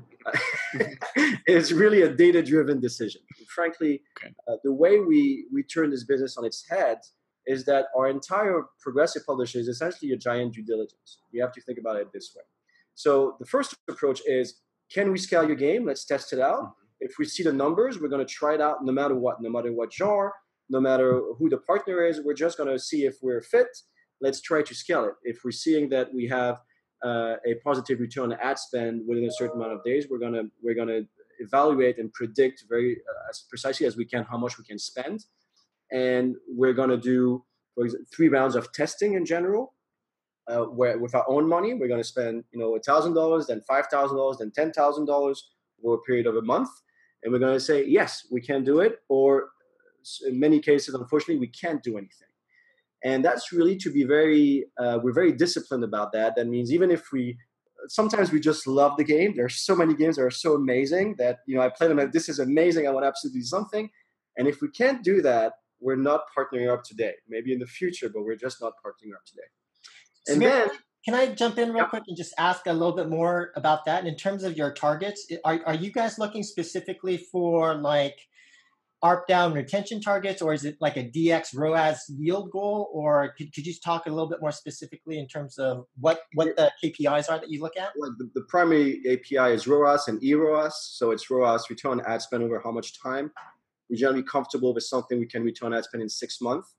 is really a data-driven decision. Frankly, the way we turn this business on its head is that our entire progressive publisher is essentially a giant due diligence. You have to think about it this way. So the first approach is, can we scale your game? Let's test it out. If we see the numbers, we're going to try it out no matter what genre, no matter who the partner is. We're just going to see if we're fit. Let's try to scale it. If we're seeing that we have a positive return on ad spend within a certain amount of days, we're gonna evaluate and predict very as precisely as we can how much we can spend, and we're gonna do, for example, 3 rounds of testing in general. Where with our own money, we're gonna spend $1,000, then $5,000, then $10,000 over a period of a month, and we're gonna say yes, we can do it, or in many cases, unfortunately, we can't do anything. And that's really to be we're very disciplined about that. That means even if sometimes we just love the game. There are so many games that are so amazing that, I play them and this is amazing, I want absolutely something. And if we can't do that, we're not partnering up today. Maybe in the future, but we're just not partnering up today. And then, can I jump in real quick and just ask a little bit more about that? In terms of your targets, are you guys looking specifically for like ARPDAU retention targets, or is it like a DX ROAS yield goal? Or could you talk a little bit more specifically in terms of what the KPIs are that you look at? Well, the primary API is ROAS and eROAS. So it's ROAS, return on ad spend over how much time. We're generally comfortable with something we can return ad spend in 6 months.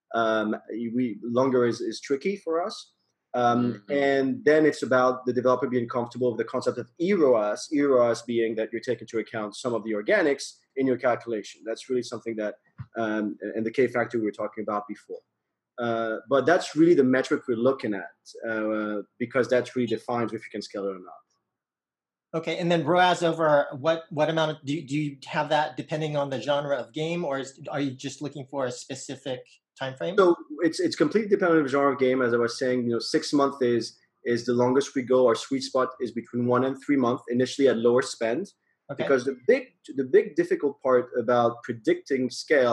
Longer is tricky for us. And then it's about the developer being comfortable with the concept of eROAS being that you're taking into account some of the organics in your calculation. That's really something that, and the K factor we were talking about before. But that's really the metric we're looking at, because that really defines if you can scale it or not. Okay, and then ROAS over what amount do you have that depending on the genre of game, or are you just looking for a specific time frame? So it's completely dependent on the genre of game. As I was saying, 6 months is the longest we go. Our sweet spot is between 1 and 3 months, initially at lower spend. Okay. Because the big difficult part about predicting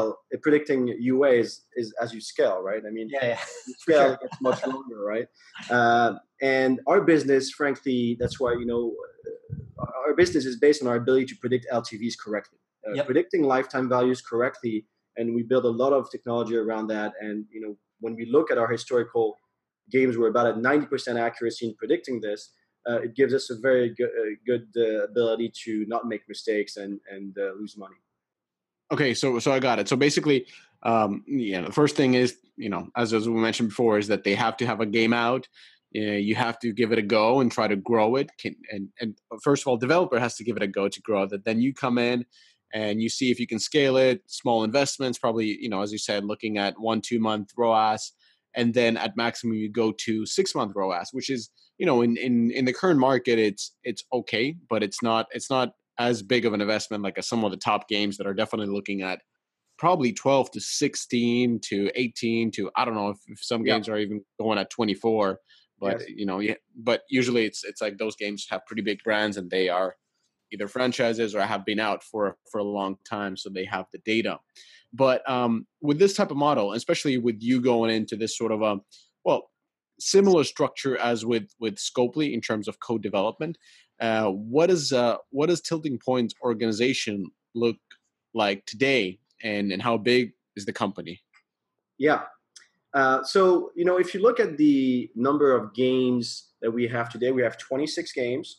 UA is as you scale, right? I mean, Yeah, you for scale, sure. it gets much longer, right? And our business, frankly, that's why, our business is based on our ability to predict LTVs correctly, Yep. predicting lifetime values correctly. And we build a lot of technology around that. And, when we look at our historical games, we're about at 90% accuracy in predicting this. It gives us a very good ability to not make mistakes and lose money. Okay, so I got it. So basically, the first thing is, as we mentioned before, is that they have to have a game out. You have to give it a go and try to grow it. And first of all, developer has to give it a go to grow it. Then you come in and you see if you can scale it. Small investments, probably, as you said, looking at 1-2 month ROAS, and then at maximum you go to 6 month ROAS, which is, in the current market, it's okay, but it's not as big of an investment like some of the top games that are definitely looking at probably 12 to 16 to 18 to, I don't know if some games are even going at 24, but Yes. but usually it's like those games have pretty big brands and they are either franchises or have been out for a long time, so they have the data. But with this type of model, especially with you going into this sort of similar structure as with Scopely in terms of code development, what does Tilting Point's organization look like today, and how big is the company? Yeah. So, if you look at the number of games that we have today, we have 26 games.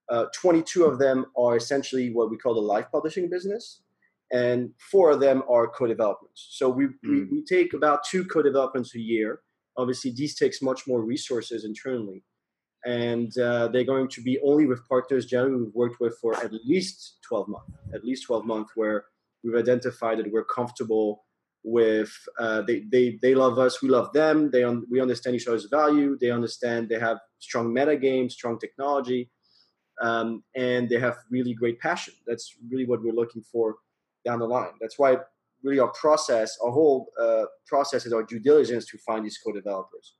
22 of them are essentially what we call the live publishing business, and 4 of them are co-developments. So we take about 2 co-developments a year. Obviously, these takes much more resources internally, and they're going to be only with partners generally we've worked with for at least 12 months, where we've identified that we're comfortable with. They love us, we love them. We understand each other's value. They understand they have strong meta games, strong technology. And they have really great passion. That's really what we're looking for down the line. That's why really our whole process is our due diligence to find these co-developers.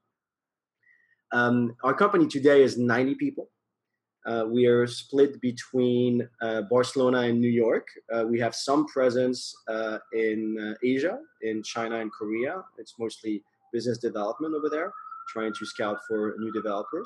Our company today is 90 people. We are split between Barcelona and New York. We have some presence in Asia, in China and Korea. It's mostly business development over there, trying to scout for new developers.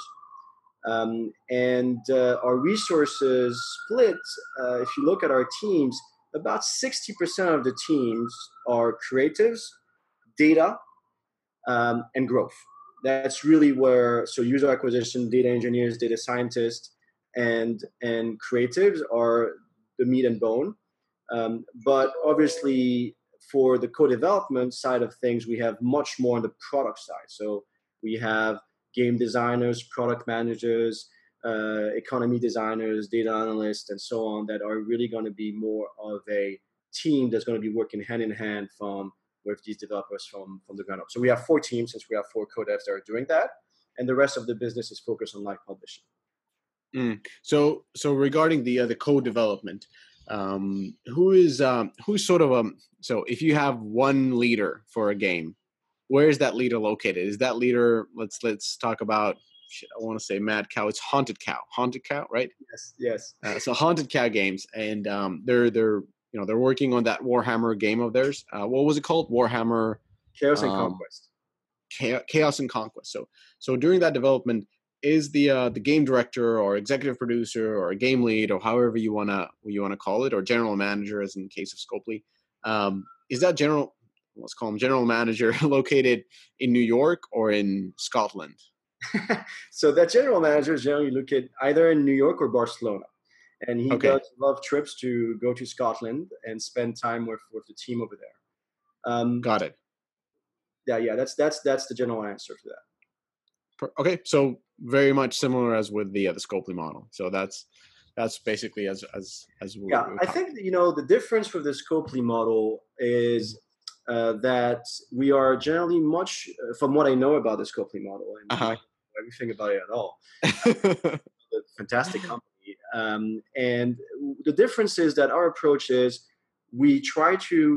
And our resources split, if you look at our teams, about 60% of the teams are creatives, data, and growth. That's really where, so user acquisition, data engineers, data scientists, and creatives are the meat and bone. But obviously, for the co-development side of things, we have much more on the product side. So we have game designers, product managers, economy designers, data analysts, and so on, that are really going to be more of a team that's going to be working hand in hand with these developers from the ground up. So we have 4 teams, since we have 4 co-devs that are doing that, and the rest of the business is focused on live publishing. So regarding the code development, who's sort of so if you have one leader for a game, where is that leader located? Is that leader, let's talk about, I want to say Mad Cow. It's Haunted Cow, right? Yes. So Haunted Cow Games, and they're working on that Warhammer game of theirs. What was it called? Warhammer Chaos and Conquest. Chaos and Conquest. So during that development, is the game director or executive producer or game lead, or however you wanna call it, or general manager, as in the case of Scopely, is that let's call him general manager, located in New York or in Scotland? So that general manager is generally located either in New York or Barcelona, and he does love trips to go to Scotland and spend time with the team over there. Got it. Yeah. That's the general answer to that. Okay, so very much similar as with the Scopely model. So that's basically as I think the difference with the Scopely model is that we are generally much, from what I know about the Scopely model, and I don't know everything about it at all. A fantastic company, and the difference is that our approach is we try to find developers that can build free-to-play games very successfully, and we try to find developers that can build free-to-play games that can be scaled. So we have 4 teams, since we have 4 co-devs that are doing that, and the rest of the business is focused on live publishing.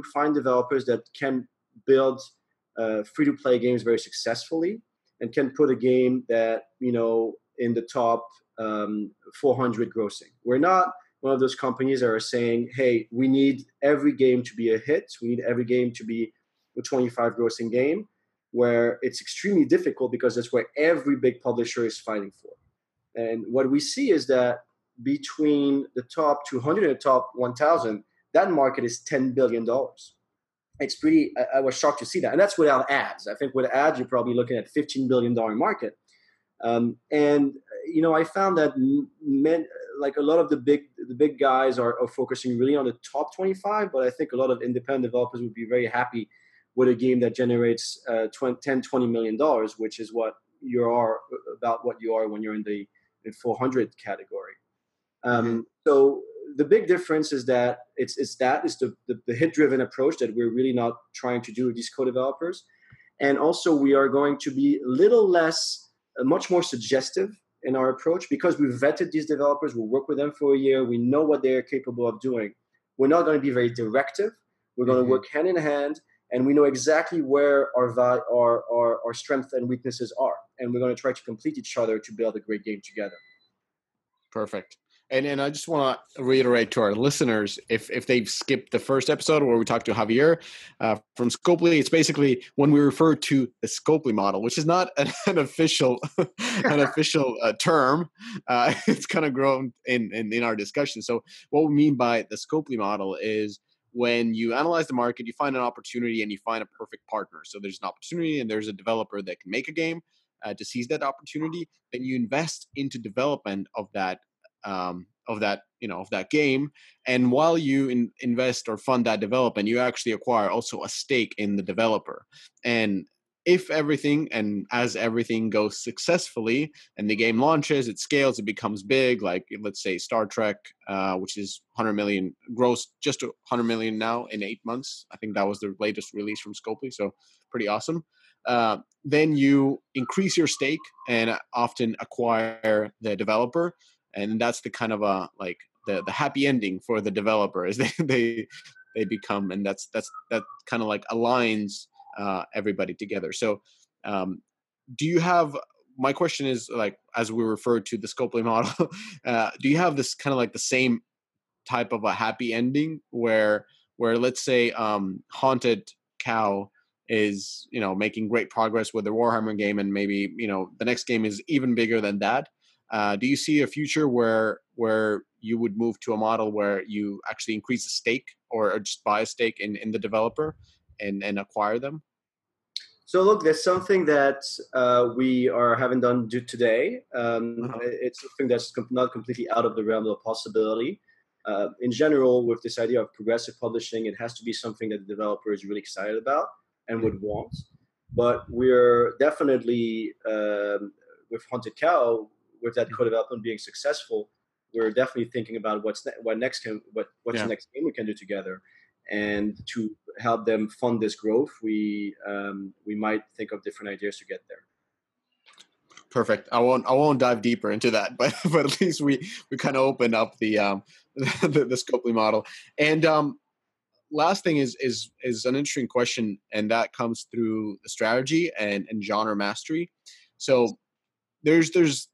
and can put a game that, in the top 400 grossing. We're not one of those companies that are saying, hey, we need every game to be a hit. We need every game to be a 25 grossing game, where it's extremely difficult because that's where every big publisher is fighting for. And what we see is that between the top 200 and the top 1,000, that market is $10 billion. It's pretty, I was shocked to see that. And that's without ads. I think with ads, you're probably looking at $15 billion market. I found that like a lot of the big guys are focusing really on the top 25, but I think a lot of independent developers would be very happy with a game that generates $10-20 million, which is what you are when you're in the 400 category. So the big difference is that it's the hit-driven approach that we're really not trying to do with these co-developers. And also we are going to be much more suggestive in our approach, because we've vetted these developers. We'll work with them for a year. We know what they're capable of doing. We're not going to be very directive. We're going to work hand in hand, and we know exactly where our strengths and weaknesses are. And we're going to try to complete each other to build a great game together. Perfect. And I just want to reiterate to our listeners, if they've skipped the first episode where we talked to Javier from Scopely, it's basically when we refer to the Scopely model, which is not an official term. It's kind of grown in our discussion. So what we mean by the Scopely model is when you analyze the market, you find an opportunity and you find a perfect partner. So there's an opportunity and there's a developer that can make a game to seize that opportunity. Then you invest into development of that game, and while you invest or fund that development, you actually acquire also a stake in the developer. And if as everything goes successfully and the game launches, it scales, it becomes big, like let's say Star Trek, which is 100 million gross, just 100 million now in 8 months. I think that was the latest release from Scopely, so pretty awesome. Then you increase your stake and often acquire the developer. And that's the kind of the happy ending for the developer, is they become, and that kind of like aligns everybody together. So do you have, my question is, like, as we refer to the Scopely model, do you have this kind of like the same type of a happy ending where let's say Haunted Cow is making great progress with their Warhammer game, and maybe the next game is even bigger than that? Do you see a future where you would move to a model where you actually increase the stake or just buy a stake in the developer and acquire them? So look, there's something that we haven't done today. It's something that's not completely out of the realm of possibility. In general, with this idea of progressive publishing, it has to be something that the developer is really excited about and would want. But we're definitely, with Haunted Cow, with that co-development being successful, we're definitely thinking about what's the next game we can do together. And to help them fund this growth, we might think of different ideas to get there. Perfect. I won't dive deeper into that, but at least we kind of opened up the Scopely model. And last thing is an interesting question, and that comes through the strategy and genre mastery. So there's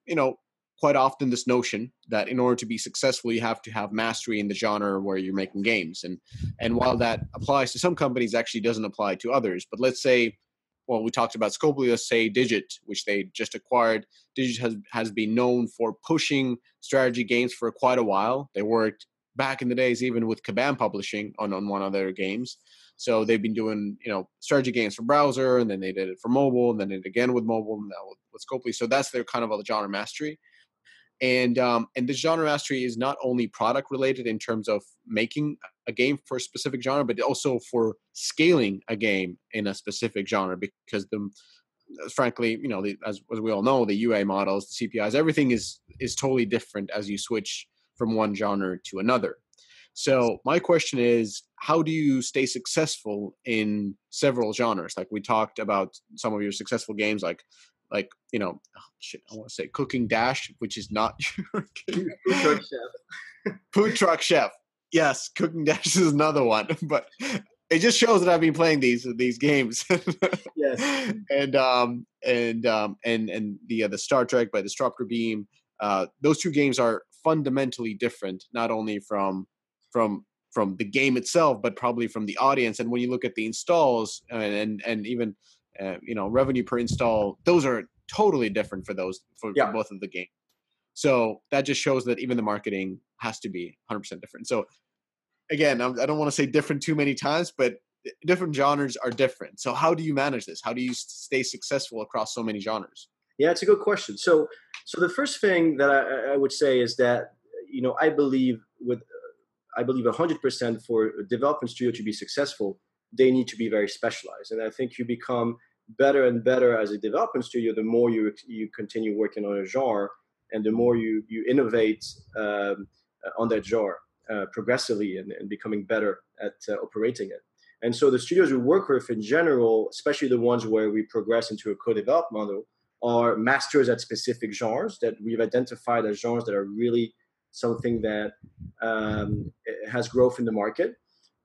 quite often this notion that in order to be successful, you have to have mastery in the genre where you're making games. And while that applies to some companies, actually doesn't apply to others. But let's say, well, we talked about Scopely, let's say Digit, which they just acquired. Digit has been known for pushing strategy games for quite a while. They worked back in the days even with Kabam Publishing on one of their games. So they've been doing, strategy games for browser, and then they did it for mobile, and then it again with mobile, and now with Scopely. So that's their kind of a genre mastery. And the genre mastery is not only product related in terms of making a game for a specific genre, but also for scaling a game in a specific genre, because frankly, as we all know, the UA models, the CPIs, everything is totally different as you switch from one genre to another. So my question is, how do you stay successful in several genres? Like we talked about some of your successful games, like I want to say Cooking Dash, which is not your game. Food Truck Chef. Food Truck Chef. Yes, Cooking Dash is another one, but it just shows that I've been playing these games. Yes. And the Star Trek by the Disruptor Beam. Those two games are fundamentally different, not only from the game itself, but probably from the audience. And when you look at the installs and even revenue per install, those are totally different for both of the games. So that just shows that even the marketing has to be 100% different. So again, I don't want to say different too many times, but different genres are different. So how do you manage this? How do you stay successful across so many genres? Yeah, it's a good question. So the first thing that I would say is that, I believe 100% for a development studio to be successful, they need to be very specialized. And I think you become better and better as a development studio the more you continue working on a genre, and the more you innovate on that genre progressively and becoming better at operating it. And so the studios we work with in general, especially the ones where we progress into a co-developed model, are masters at specific genres that we've identified as genres that are really something that has growth in the market.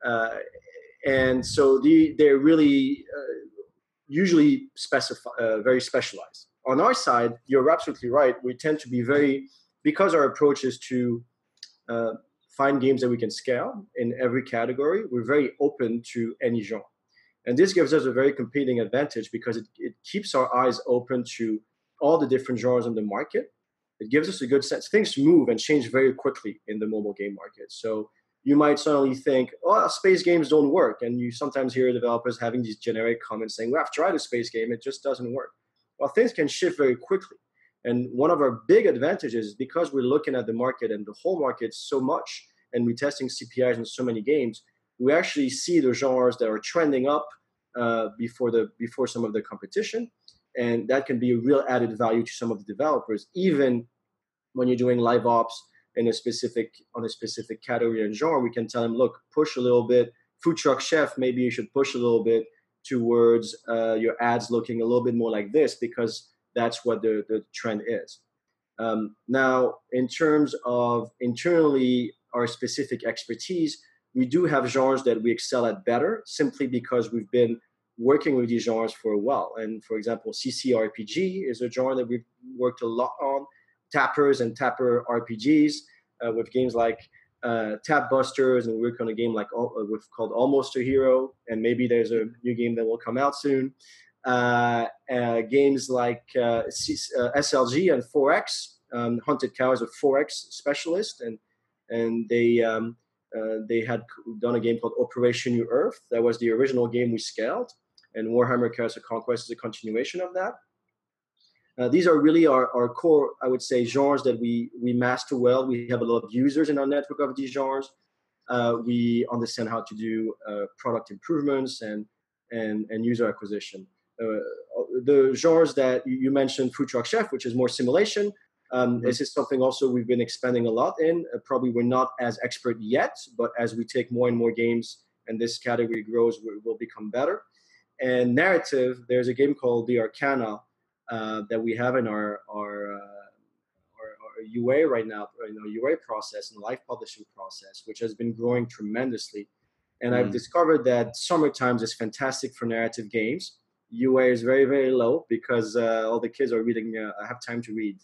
And so they're really usually very specialized. On our side, you're absolutely right. We tend to be because our approach is to find games that we can scale in every category, we're very open to any genre. And this gives us a very competing advantage because it keeps our eyes open to all the different genres in the market. It gives us a good sense. Things move and change very quickly in the mobile game market. So you might suddenly think, space games don't work. And you sometimes hear developers having these generic comments saying, well, I've tried a space game, it just doesn't work. Well, things can shift very quickly. And one of our big advantages is because we're looking at the market and the whole market so much, and we're testing CPIs in so many games, we actually see the genres that are trending up before some of the competition. And that can be a real added value to some of the developers, even when you're doing live ops on a specific category and genre. We can tell them, look, push a little bit. Food truck chef, maybe you should push a little bit towards your ads looking a little bit more like this, because that's what the trend is. Now, in terms of internally our specific expertise, we do have genres that we excel at better simply because we've been working with these genres for a while. And for example, CCRPG is a genre that we've worked a lot on. Tappers and Tapper RPGs with games like Tap Busters, and we work on a game called Almost a Hero, and maybe there's a new game that will come out soon. Games like SLG and 4X. Hunted Cow is a 4X specialist, and they had done a game called Operation New Earth. That was the original game we scaled, and Warhammer Chaos of Conquest is a continuation of that. These are really our core, I would say, genres that we master well. We have a lot of users in our network of these genres. We understand how to do product improvements and user acquisition. The genres that you mentioned, Food Truck Chef, which is more simulation, this is something also we've been expanding a lot in. Probably we're not as expert yet, but as we take more and more games and this category grows, we'll become better. And narrative, there's a game called The Arcana that we have in our UA right now, UA process and live publishing process, which has been growing tremendously. And I've discovered that summer times is fantastic for narrative games. UA is very, very low because all the kids are reading. I have time to read.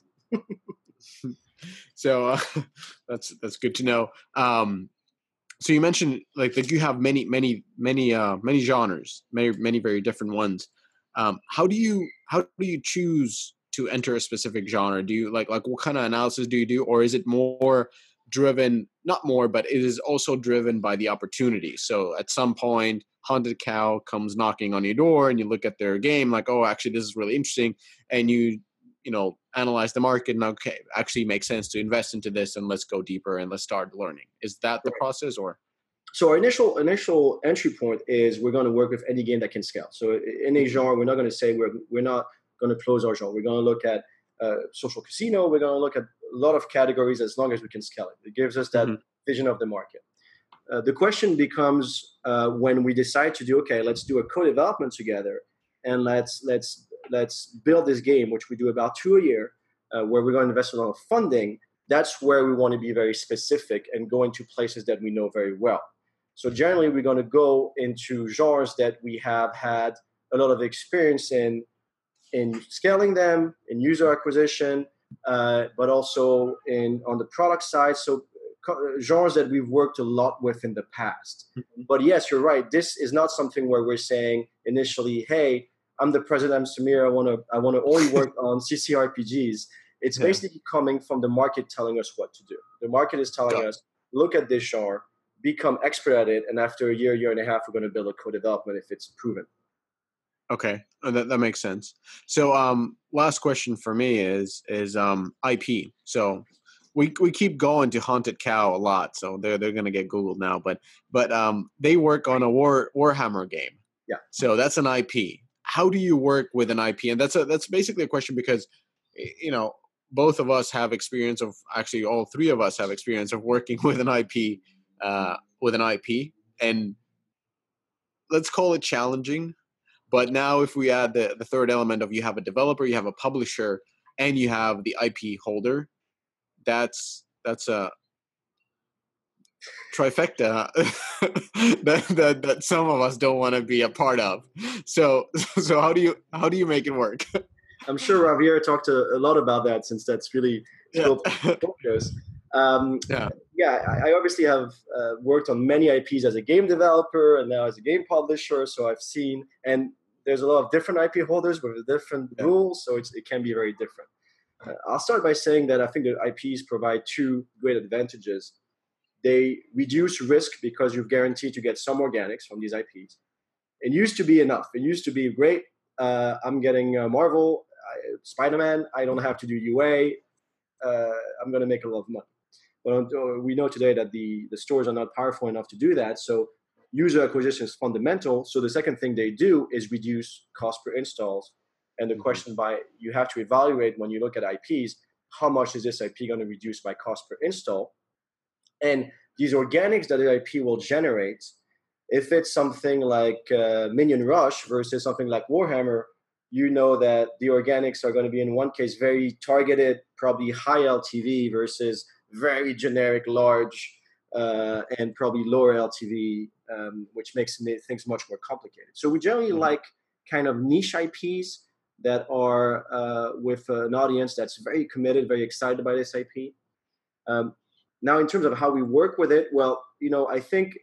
So that's good to know. So you mentioned like you have many genres, many very different ones. How do you choose to enter a specific genre? Do you like what kind of analysis do you do, or is it more driven, not more, but it is also driven by the opportunity? So at some point, Hunted Cow comes knocking on your door, and you look at their game like, oh, actually, this is really interesting, and you analyze the market and okay, actually makes sense to invest into this, and let's go deeper and let's start learning. Is that the process, or? So our initial entry point is we're going to work with any game that can scale. So in a genre, we're not going to say we're not going to close our genre. We're going to look at social casino. We're going to look at a lot of categories as long as we can scale it. It gives us that vision of the market. The question becomes when we decide to do, okay, let's do a co-development together, and let's build this game, which we do about 2 a year, where we're going to invest a lot of funding. That's where we want to be very specific and go into places that we know very well. So generally, we're going to go into genres that we have had a lot of experience in scaling them, in user acquisition, but also on the product side. So genres that we've worked a lot with in the past. But yes, you're right. This is not something where we're saying initially, hey, I'm the president, I'm Samir, I want to only work on CCRPGs. It's basically coming from the market telling us what to do. The market is telling us, look at this genre, become expert at it, and after a year and a half, we're going to build a co-development if it's proven. Okay, that makes sense. So, last question for me is IP. So, we keep going to Haunted Cow a lot, so they're gonna get Googled now. But they work on a Warhammer game. Yeah. So that's an IP. How do you work with an IP? And that's basically a question because, both of us have experience of, actually all three of us have experience of working with an IP, and let's call it challenging. But now if we add the third element of you have a developer, you have a publisher, and you have the IP holder, that's a trifecta that some of us don't want to be a part of. So how do you make it work? I'm sure Javier talked a lot about that, since that's really focus. I obviously have worked on many IPs as a game developer and now as a game publisher. So I've seen, and there's a lot of different IP holders with different rules, so it can be very different. I'll start by saying that I think that IPs provide two great advantages. They reduce risk because you're guaranteed to get some organics from these IPs. It used to be enough. It used to be great. I'm getting Marvel, Spider-Man. I don't have to do UA. I'm going to make a lot of money. But we know today that the stores are not powerful enough to do that. So user acquisition is fundamental. So the second thing they do is reduce cost per installs. And the question you have to evaluate when you look at IPs, how much is this IP going to reduce by cost per install? And these organics that the IP will generate, if it's something like Minion Rush versus something like Warhammer, you know that the organics are going to be in one case very targeted, probably high LTV versus very generic, large, and probably lower LTV, which makes things much more complicated. So we generally like kind of niche IPs that are with an audience that's very committed, very excited by this IP. Now, in terms of how we work with it, well, I think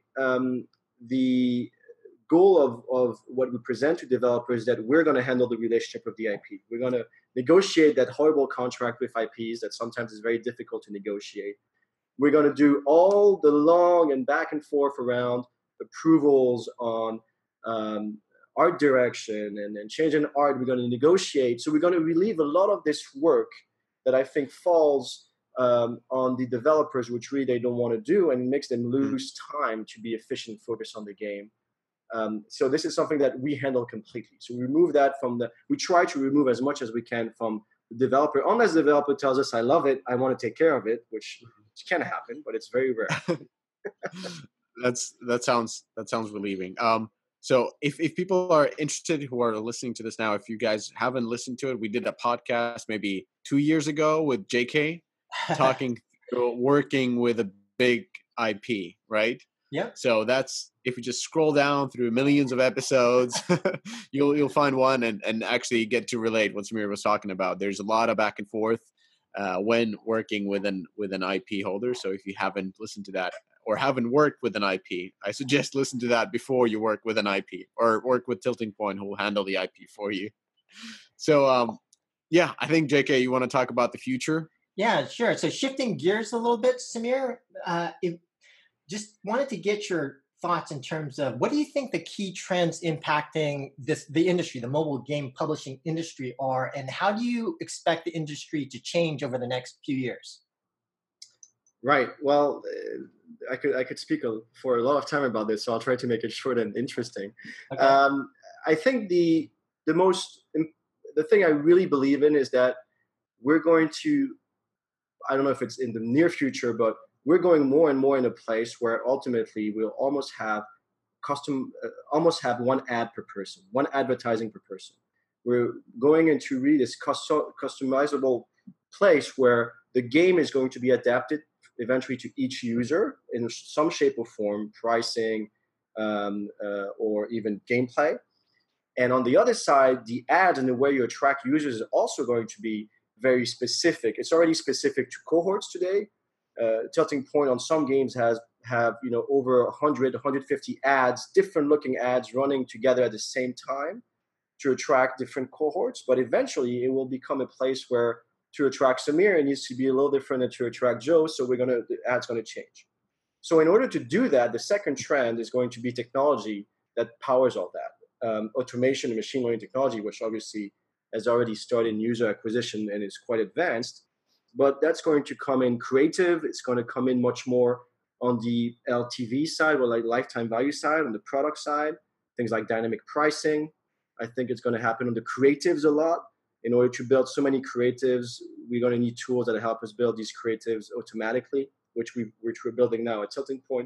the goal of what we present to developers is that we're going to handle the relationship with the IP. We're going to negotiate that horrible contract with IPs that sometimes is very difficult to negotiate. We're going to do all the long and back and forth around approvals on art direction and change in art. We're going to negotiate. So we're going to relieve a lot of this work that I think falls on the developers, which really they don't want to do, and makes them lose time to be efficient, focus on the game. So this is something that we handle completely. So we remove that we try to remove as much as we can from the developer, unless the developer tells us, I love it, I want to take care of it, which can happen, but it's very rare. That sounds relieving. So if people are interested who are listening to this now, if you guys haven't listened to it, we did a podcast maybe 2 years ago with JK talking working with a big IP, right? Yeah. So that's, if you just scroll down through millions of episodes, you'll find one and actually get to relate what Samir was talking about. There's a lot of back and forth when working with an IP holder. So if you haven't listened to that or haven't worked with an IP, I suggest listen to that before you work with an IP, or work with Tilting Point, who will handle the IP for you. So I think JK, you want to talk about the future? Yeah, sure. So shifting gears a little bit, Samir, just wanted to get your thoughts in terms of what do you think the key trends impacting the industry, the mobile game publishing industry are, and how do you expect the industry to change over the next few years? Right. Well, I could speak for a lot of time about this, so I'll try to make it short and interesting. Okay. I think the thing I really believe in is that we're going to, I don't know if it's in the near future, but we're going more and more in a place where ultimately we'll almost have one ad per person, one advertising per person. We're going into really this customizable place where the game is going to be adapted eventually to each user in some shape or form, pricing, or even gameplay. And on the other side, the ads and the way you attract users is also going to be very specific. It's already specific to cohorts today. Tilting Point on some games have over 100, 150 ads, different looking ads running together at the same time to attract different cohorts. But eventually, it will become a place where to attract Samir, it needs to be a little different than to attract Joe. So the ad's going to change. So in order to do that, the second trend is going to be technology that powers all that. Automation and machine learning technology, which obviously has already started in user acquisition and is quite advanced. But that's going to come in creative. It's going to come in much more on the LTV side, or like lifetime value side, on the product side, things like dynamic pricing. I think it's going to happen on the creatives a lot. In order to build so many creatives, we're going to need tools that help us build these creatives automatically, which we're building now at Tilting Point.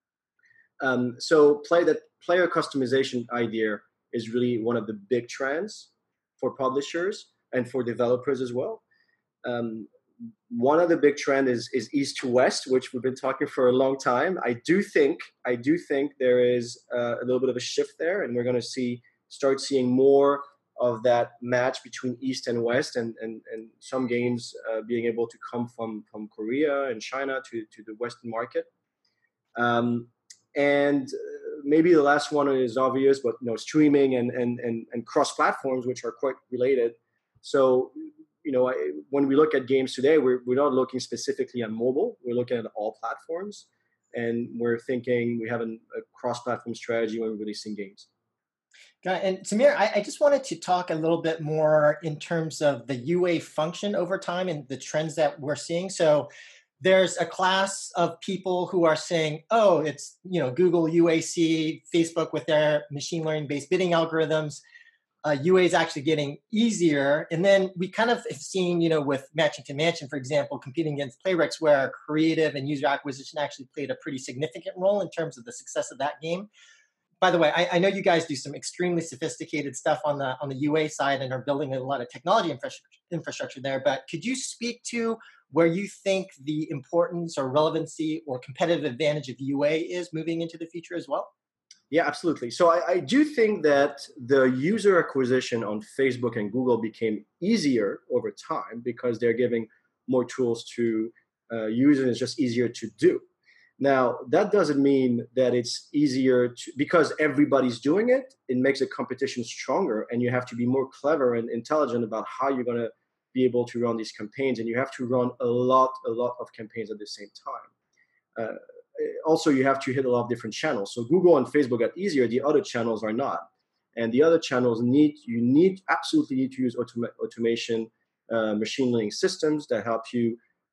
So player customization idea is really one of the big trends for publishers and for developers as well. One of the big trend is east to west, which we've been talking for a long time. I do think there is a little bit of a shift there, and we're going to start seeing more of that match between east and west, and some games being able to come from Korea and China to the Western market. And maybe the last one is obvious, but streaming and cross platforms, which are quite related. So when we look at games today, we're not looking specifically at mobile. We're looking at all platforms, and we're thinking we have a cross-platform strategy when we're releasing games. Got it. And Samir, I just wanted to talk a little bit more in terms of the UA function over time and the trends that we're seeing. So there's a class of people who are saying, oh, it's Google UAC, Facebook with their machine learning-based bidding algorithms. UA is actually getting easier. And then we kind of have seen, with Matching to Mansion, for example, competing against Playrix, where creative and user acquisition actually played a pretty significant role in terms of the success of that game. By the way, I know you guys do some extremely sophisticated stuff on the UA side and are building a lot of technology infrastructure there. But could you speak to where you think the importance or relevancy or competitive advantage of UA is moving into the future as well? Yeah, absolutely. So I do think that the user acquisition on Facebook and Google became easier over time because they're giving more tools to users, and it's just easier to do. Now, that doesn't mean that it's easier because everybody's doing it. It makes the competition stronger, and you have to be more clever and intelligent about how you're going to be able to run these campaigns, and you have to run a lot of campaigns at the same time. Also, you have to hit a lot of different channels. So Google and Facebook got easier. The other channels are not, and the other channels absolutely need to use automation, machine learning systems that help you.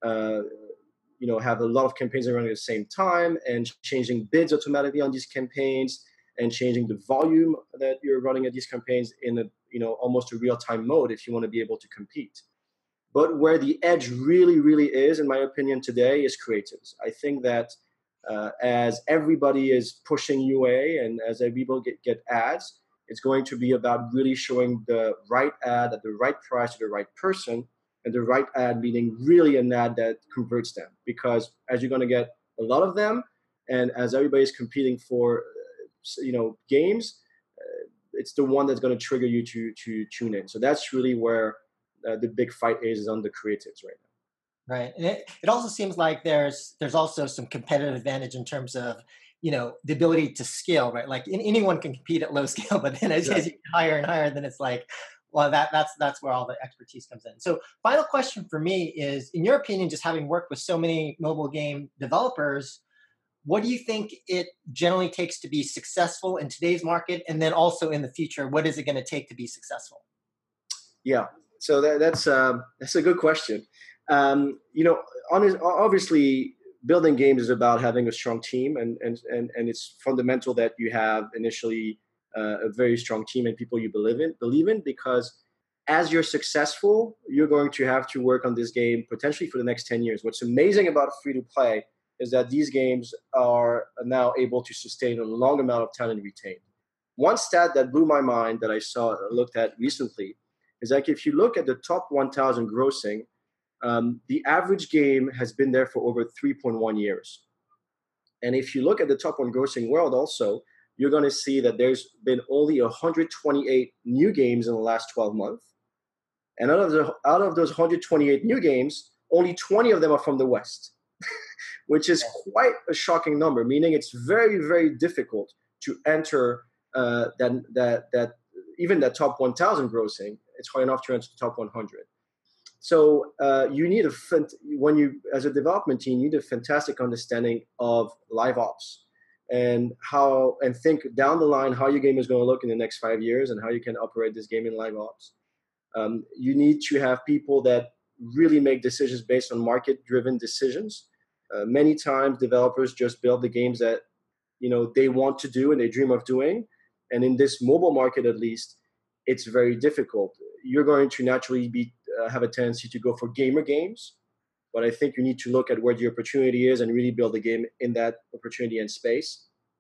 Have a lot of campaigns running at the same time, and changing bids automatically on these campaigns, and changing the volume that you're running at these campaigns in almost a real-time mode if you want to be able to compete. But where the edge really, really is, in my opinion, today is creatives. I think that as everybody is pushing UA and as people get ads, it's going to be about really showing the right ad at the right price to the right person. And the right ad meaning really an ad that converts them, because as you're going to get a lot of them, and as everybody's competing for games, it's the one that's going to trigger you to tune in. So that's really where the big fight is on the creatives right now. Right, and it also seems like there's also some competitive advantage in terms of the ability to scale, right? Like anyone can compete at low scale, but then as you get higher and higher, then it's like, well, that's where all the expertise comes in. So final question for me is, in your opinion, just having worked with so many mobile game developers, what do you think it generally takes to be successful in today's market? And then also in the future, what is it going to take to be successful? Yeah, so that's a good question. Obviously, building games is about having a strong team, and it's fundamental that you have initially a very strong team and people you believe in, because as you're successful, you're going to have to work on this game potentially for the next 10 years. What's amazing about free-to-play is that these games are now able to sustain a long amount of time and retain. One stat that blew my mind that I looked at recently is like if you look at the top 1,000 grossing, The average game has been there for over 3.1 years. And if you look at the top one grossing world also, you're going to see that there's been only 128 new games in the last 12 months. And out of those 128 new games, only 20 of them are from the West, which is quite a shocking number, meaning it's very, very difficult to enter that even that top 1,000 grossing. It's hard enough to enter the top 100. So you need as a development team, you need a fantastic understanding of live ops and think down the line how your game is going to look in the next 5 years and how you can operate this game in live ops. You need to have people that really make decisions based on market-driven decisions. Many times, developers just build the games that they want to do and they dream of doing. And in this mobile market, at least, it's very difficult. You're going to naturally have a tendency to go for gamer games, but I think you need to look at where the opportunity is and really build a game in that opportunity and space.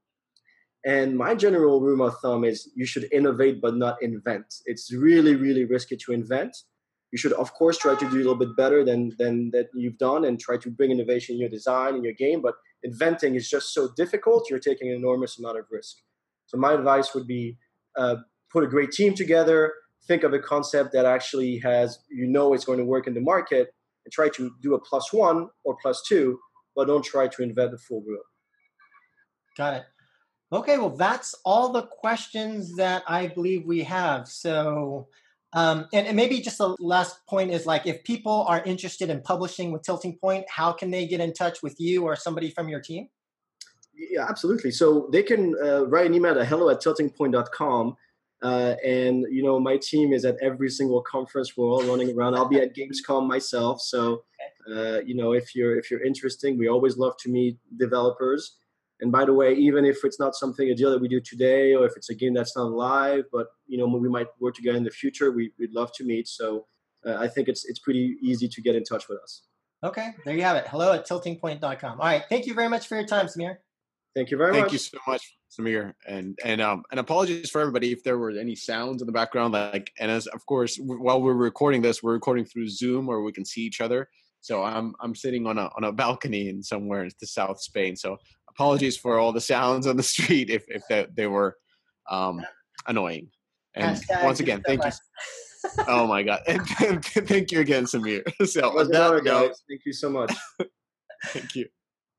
And my general rule of thumb is you should innovate but not invent. It's really, really risky to invent. You should, of course, try to do a little bit better than that you've done and try to bring innovation in your design, in your game. But inventing is just so difficult. You're taking an enormous amount of risk. So my advice would be put a great team together, think of a concept that actually has, it's going to work in the market, and try to do a +1 or +2, but don't try to invent the full wheel. Got it. Okay, well, that's all the questions that I believe we have. So, and maybe just the last point is like, if people are interested in publishing with Tilting Point, how can they get in touch with you or somebody from your team? Yeah, absolutely. So they can write an email at hello@tiltingpoint.com. And my team is at every single conference. We're all running around. I'll be at Gamescom myself. So if you're interested, we always love to meet developers. And by the way, even if it's not a deal that we do today, or if it's a game that's not live, but we might work together in the future, we'd love to meet. So I think it's pretty easy to get in touch with us. Okay, there you have it. hello@tiltingpoint.com. All right, thank you very much for your time, Samir. Thank you very much. Thank you so much, Samir, and apologies for everybody if there were any sounds in the background. And as of course, while we're recording this, we're recording through Zoom where we can see each other. So I'm sitting on a balcony in somewhere in the South Spain. So apologies for all the sounds on the street if they were annoying. And once again, thank you. Oh my God, and thank you again, Samir. So on that note, thank you so much. Thank you.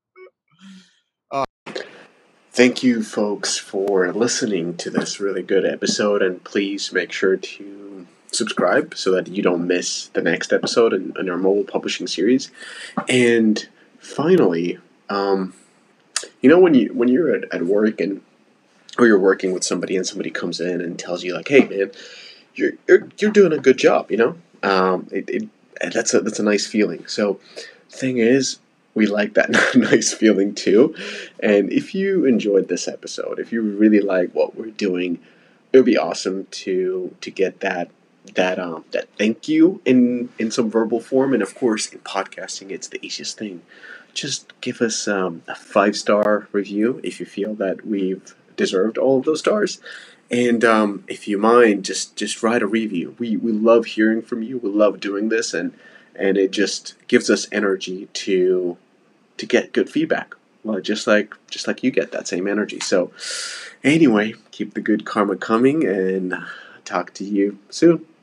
Thank you, folks, for listening to this really good episode, and please make sure to subscribe so that you don't miss the next episode in our mobile publishing series. And finally, when you're at work or you're working with somebody and somebody comes in and tells you like, "Hey, man, you're doing a good job," that's a nice feeling. So, thing is, we like that nice feeling too. And if you enjoyed this episode, if you really like what we're doing, it would be awesome to get that thank you in some verbal form. And of course, in podcasting, it's the easiest thing. Just give us a 5-star review if you feel that we've deserved all of those stars. And if you mind, just write a review. We love hearing from you. We love doing this, and it just gives us energy to get good feedback. Well, just like you get that same energy. So anyway, keep the good karma coming, and talk to you soon.